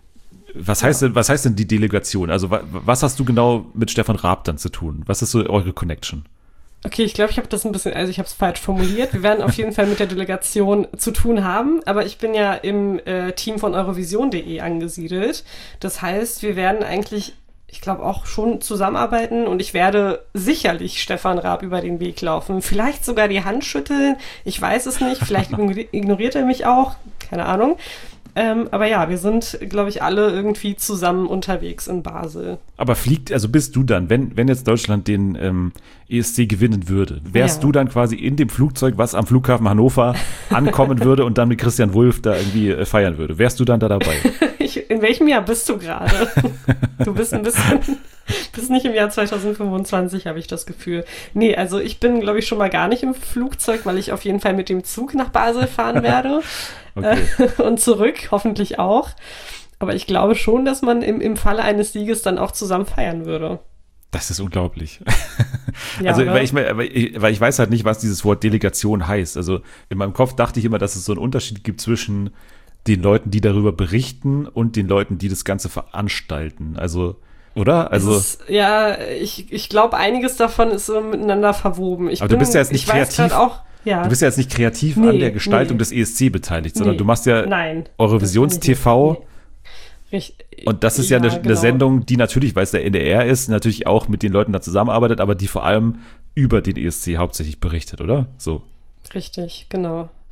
was heißt denn, was heißt denn die Delegation? Also wa, was hast du genau mit Stefan Raab dann zu tun? Was ist so eure Connection? Okay, ich glaube, ich habe das ein bisschen, also ich habe es falsch formuliert. Wir werden auf jeden Fall mit der Delegation zu tun haben, aber ich bin ja im äh, Team von Eurovision punkt de angesiedelt. Das heißt, wir werden eigentlich, ich glaube, auch schon zusammenarbeiten und ich werde sicherlich Stefan Raab über den Weg laufen. Vielleicht sogar die Hand schütteln, ich weiß es nicht. Vielleicht ignori- ignoriert er mich auch, keine Ahnung. Ähm, aber ja, wir sind, glaube ich, alle irgendwie zusammen unterwegs in Basel. Aber fliegt, also bist du dann, wenn, wenn jetzt Deutschland den ähm, E S C gewinnen würde, wärst Ja. du dann quasi in dem Flugzeug, was am Flughafen Hannover ankommen würde und dann mit Christian Wulff da irgendwie äh, feiern würde? Wärst du dann da dabei? Ich, in welchem Jahr bist du gerade? Du bist ein bisschen, bist nicht im Jahr zweitausendfünfundzwanzig, habe ich das Gefühl. Nee, also ich bin, glaube ich, schon mal gar nicht im Flugzeug, weil ich auf jeden Fall mit dem Zug nach Basel fahren werde. Okay. Äh, und zurück, hoffentlich auch. Aber ich glaube schon, dass man im, im Falle eines Sieges dann auch zusammen feiern würde. Das ist unglaublich. Ja, also, oder? weil ich, weil, ich, weil ich weiß halt nicht, was dieses Wort Delegation heißt. Also, in meinem Kopf dachte ich immer, dass es so einen Unterschied gibt zwischen den Leuten, die darüber berichten und den Leuten, die das Ganze veranstalten. Also, oder? Also, Es ist, ja, ich, ich glaube, einiges davon ist so miteinander verwoben. Ich Aber bin, du bist ja jetzt nicht ich weiß kreativ. grad Auch, ja. du bist ja jetzt nicht kreativ Nee, an der Gestaltung nee. des E S C beteiligt, sondern Nee, du machst ja Nein. Eurovisions-T V. Nee. Richtig. Und das ist ja, eine, eine genau. Sendung, die natürlich, weil es der N D R ist, natürlich auch mit den Leuten da zusammenarbeitet, aber die vor allem über den E S C hauptsächlich berichtet, oder? So. Richtig, genau.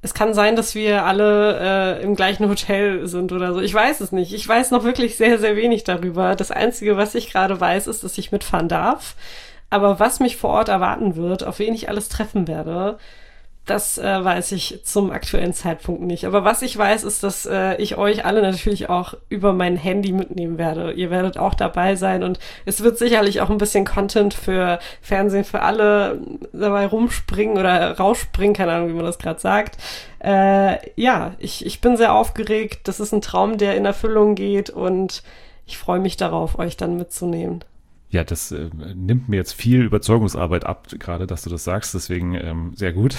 Es kann sein, dass wir alle äh, im gleichen Hotel sind oder so. Ich weiß es nicht. Ich weiß noch wirklich sehr, sehr wenig darüber. Das Einzige, was ich gerade weiß, ist, dass ich mitfahren darf. Aber was mich vor Ort erwarten wird, auf wen ich alles treffen werde, das äh, weiß ich zum aktuellen Zeitpunkt nicht. Aber was ich weiß, ist, dass äh, ich euch alle natürlich auch über mein Handy mitnehmen werde. Ihr werdet auch dabei sein und es wird sicherlich auch ein bisschen Content für Fernsehen für alle dabei rumspringen oder rausspringen, keine Ahnung, wie man das gerade sagt. Äh, ja, ich, ich bin sehr aufgeregt. Das ist ein Traum, der in Erfüllung geht und ich freue mich darauf, euch dann mitzunehmen. Ja, das äh, nimmt mir jetzt viel Überzeugungsarbeit ab, gerade, dass du das sagst. Deswegen ähm, sehr gut.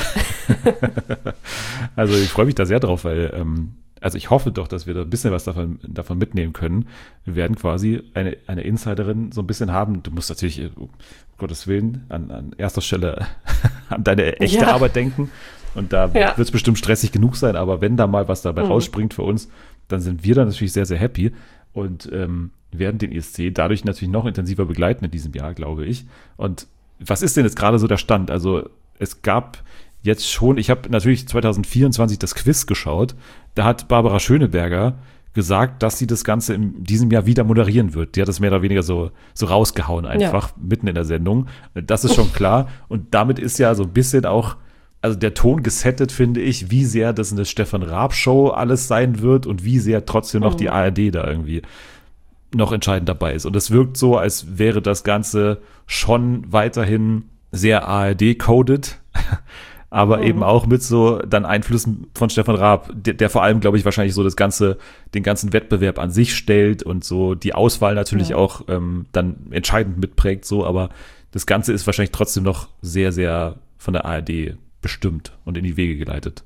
Also ich freue mich da sehr drauf, weil ähm, also ich hoffe doch, dass wir da ein bisschen was davon, davon mitnehmen können. Wir werden quasi eine, eine Insiderin so ein bisschen haben. Du musst natürlich, um Gottes Willen, an, an erster Stelle an deine echte ja. Arbeit denken. Und da ja. wird es bestimmt stressig genug sein. Aber wenn da mal was dabei mhm. rausspringt für uns, dann sind wir dann natürlich sehr, sehr happy. Und ähm, werden den E S C dadurch natürlich noch intensiver begleiten in diesem Jahr, glaube ich. Und was ist denn jetzt gerade so der Stand? Also es gab jetzt schon, ich habe natürlich zwanzig vierundzwanzig das Quiz geschaut, da hat Barbara Schöneberger gesagt, dass sie das Ganze in diesem Jahr wieder moderieren wird. Die hat das mehr oder weniger so, so rausgehauen einfach, ja. mitten in der Sendung. Das ist schon klar. Und damit ist ja so ein bisschen auch, also der Ton gesettet, finde ich, wie sehr das eine Stefan Raab-Show alles sein wird und wie sehr trotzdem noch mhm. die A R D da irgendwie noch entscheidend dabei ist. Und es wirkt so, als wäre das Ganze schon weiterhin sehr A R D-coded, aber mhm. eben auch mit so dann Einflüssen von Stefan Raab, der, der vor allem, glaube ich, wahrscheinlich so das ganze, den ganzen Wettbewerb an sich stellt und so die Auswahl natürlich ja. auch ähm, dann entscheidend mitprägt, so, aber das Ganze ist wahrscheinlich trotzdem noch sehr, sehr von der A R D bestimmt und in die Wege geleitet.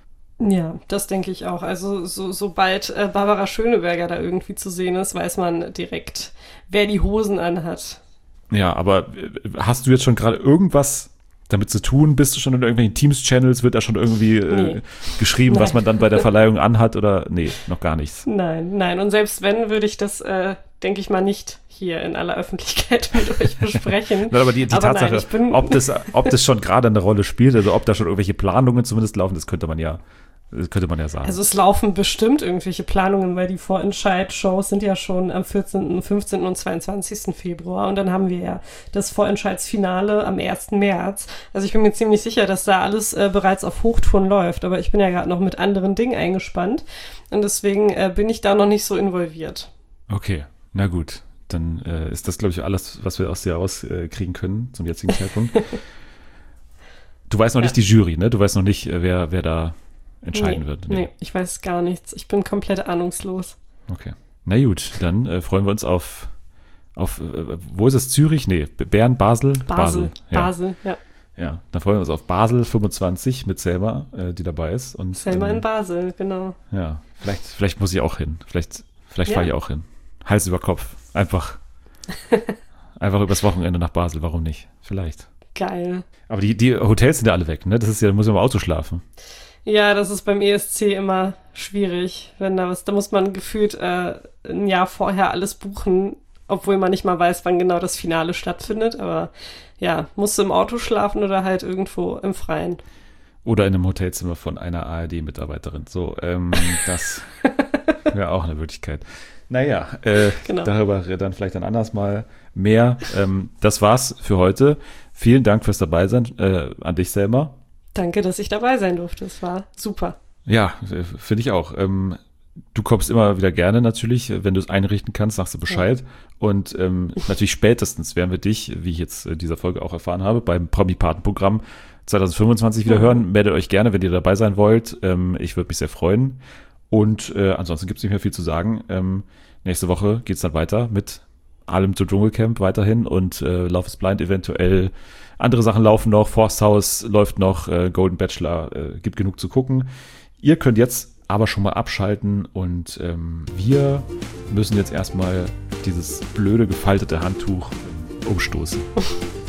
Ja, das denke ich auch. Also so, sobald äh, Barbara Schöneberger da irgendwie zu sehen ist, weiß man direkt, wer die Hosen anhat. Ja, aber hast du jetzt schon gerade irgendwas damit zu tun? Bist du schon in irgendwelchen Teams-Channels? Wird da schon irgendwie äh, nee. geschrieben, nein. was man dann bei der Verleihung anhat? Oder nee, noch gar nichts? Nein, nein. Und selbst wenn, würde ich das, äh, denke ich mal, nicht hier in aller Öffentlichkeit mit euch besprechen. Nein, aber die, die aber Tatsache, nein, bin, ob, das, ob das schon gerade eine Rolle spielt, also ob da schon irgendwelche Planungen zumindest laufen, das könnte man ja Das könnte man ja sagen. Also es laufen bestimmt irgendwelche Planungen, weil die Vorentscheid-Shows sind ja schon am vierzehnten, fünfzehnten und zweiundzwanzigsten Februar und dann haben wir ja das Vorentscheidsfinale am ersten März. Also ich bin mir ziemlich sicher, dass da alles äh, bereits auf Hochtouren läuft, aber ich bin ja gerade noch mit anderen Dingen eingespannt und deswegen äh, bin ich da noch nicht so involviert. Okay, na gut. Dann äh, ist das, glaube ich, alles, was wir aus dir rauskriegen äh, können zum jetzigen Zeitpunkt. Du weißt noch ja. nicht die Jury, ne? Du weißt noch nicht, wer, wer da entscheiden nee, wird. Nee. nee, ich weiß gar nichts. Ich bin komplett ahnungslos. Okay. Na gut, dann äh, freuen wir uns auf, auf äh, wo ist es? Zürich? Nee, Bern, Basel? Basel, Basel, ja. Basel, ja. Ja, dann freuen wir uns auf Basel fünfundzwanzig mit Selma, äh, die dabei ist. Und, Selma ähm, in Basel, genau. Ja, vielleicht, vielleicht muss ich auch hin. Vielleicht, vielleicht ja. fahre ich auch hin. Hals über Kopf. Einfach, einfach übers Wochenende nach Basel. Warum nicht? Vielleicht. Geil. Aber die, die Hotels sind ja alle weg, ne? Das ist ja, da muss man im Auto schlafen. Ja, das ist beim E S C immer schwierig, wenn da was, da muss man gefühlt äh, ein Jahr vorher alles buchen, obwohl man nicht mal weiß, wann genau das Finale stattfindet, aber ja, musst du im Auto schlafen oder halt irgendwo im Freien. Oder in einem Hotelzimmer von einer A R D-Mitarbeiterin. So, ähm, das wäre auch eine Möglichkeit. Naja, äh, genau. darüber dann vielleicht ein anderes Mal mehr. Ähm, das war's für heute. Vielen Dank fürs Dabeisein äh, an dich, Selma. Danke, dass ich dabei sein durfte. Es war super. Ja, finde ich auch. Ähm, du kommst immer wieder gerne natürlich. Wenn du es einrichten kannst, sagst du Bescheid. Ja. Und ähm, natürlich spätestens werden wir dich, wie ich jetzt in dieser Folge auch erfahren habe, beim Promi-Paten-Programm zwanzig fünfundzwanzig wieder ja. hören. Meldet euch gerne, wenn ihr dabei sein wollt. Ähm, ich würde mich sehr freuen. Und äh, ansonsten gibt es nicht mehr viel zu sagen. Ähm, nächste Woche geht es dann weiter mit allem zu Dschungelcamp weiterhin und äh, Love is Blind eventuell. Andere Sachen laufen noch, Forsthaus läuft noch, äh, Golden Bachelor, äh, gibt genug zu gucken. Ihr könnt jetzt aber schon mal abschalten und ähm, wir müssen jetzt erstmal dieses blöde gefaltete Handtuch ähm, umstoßen.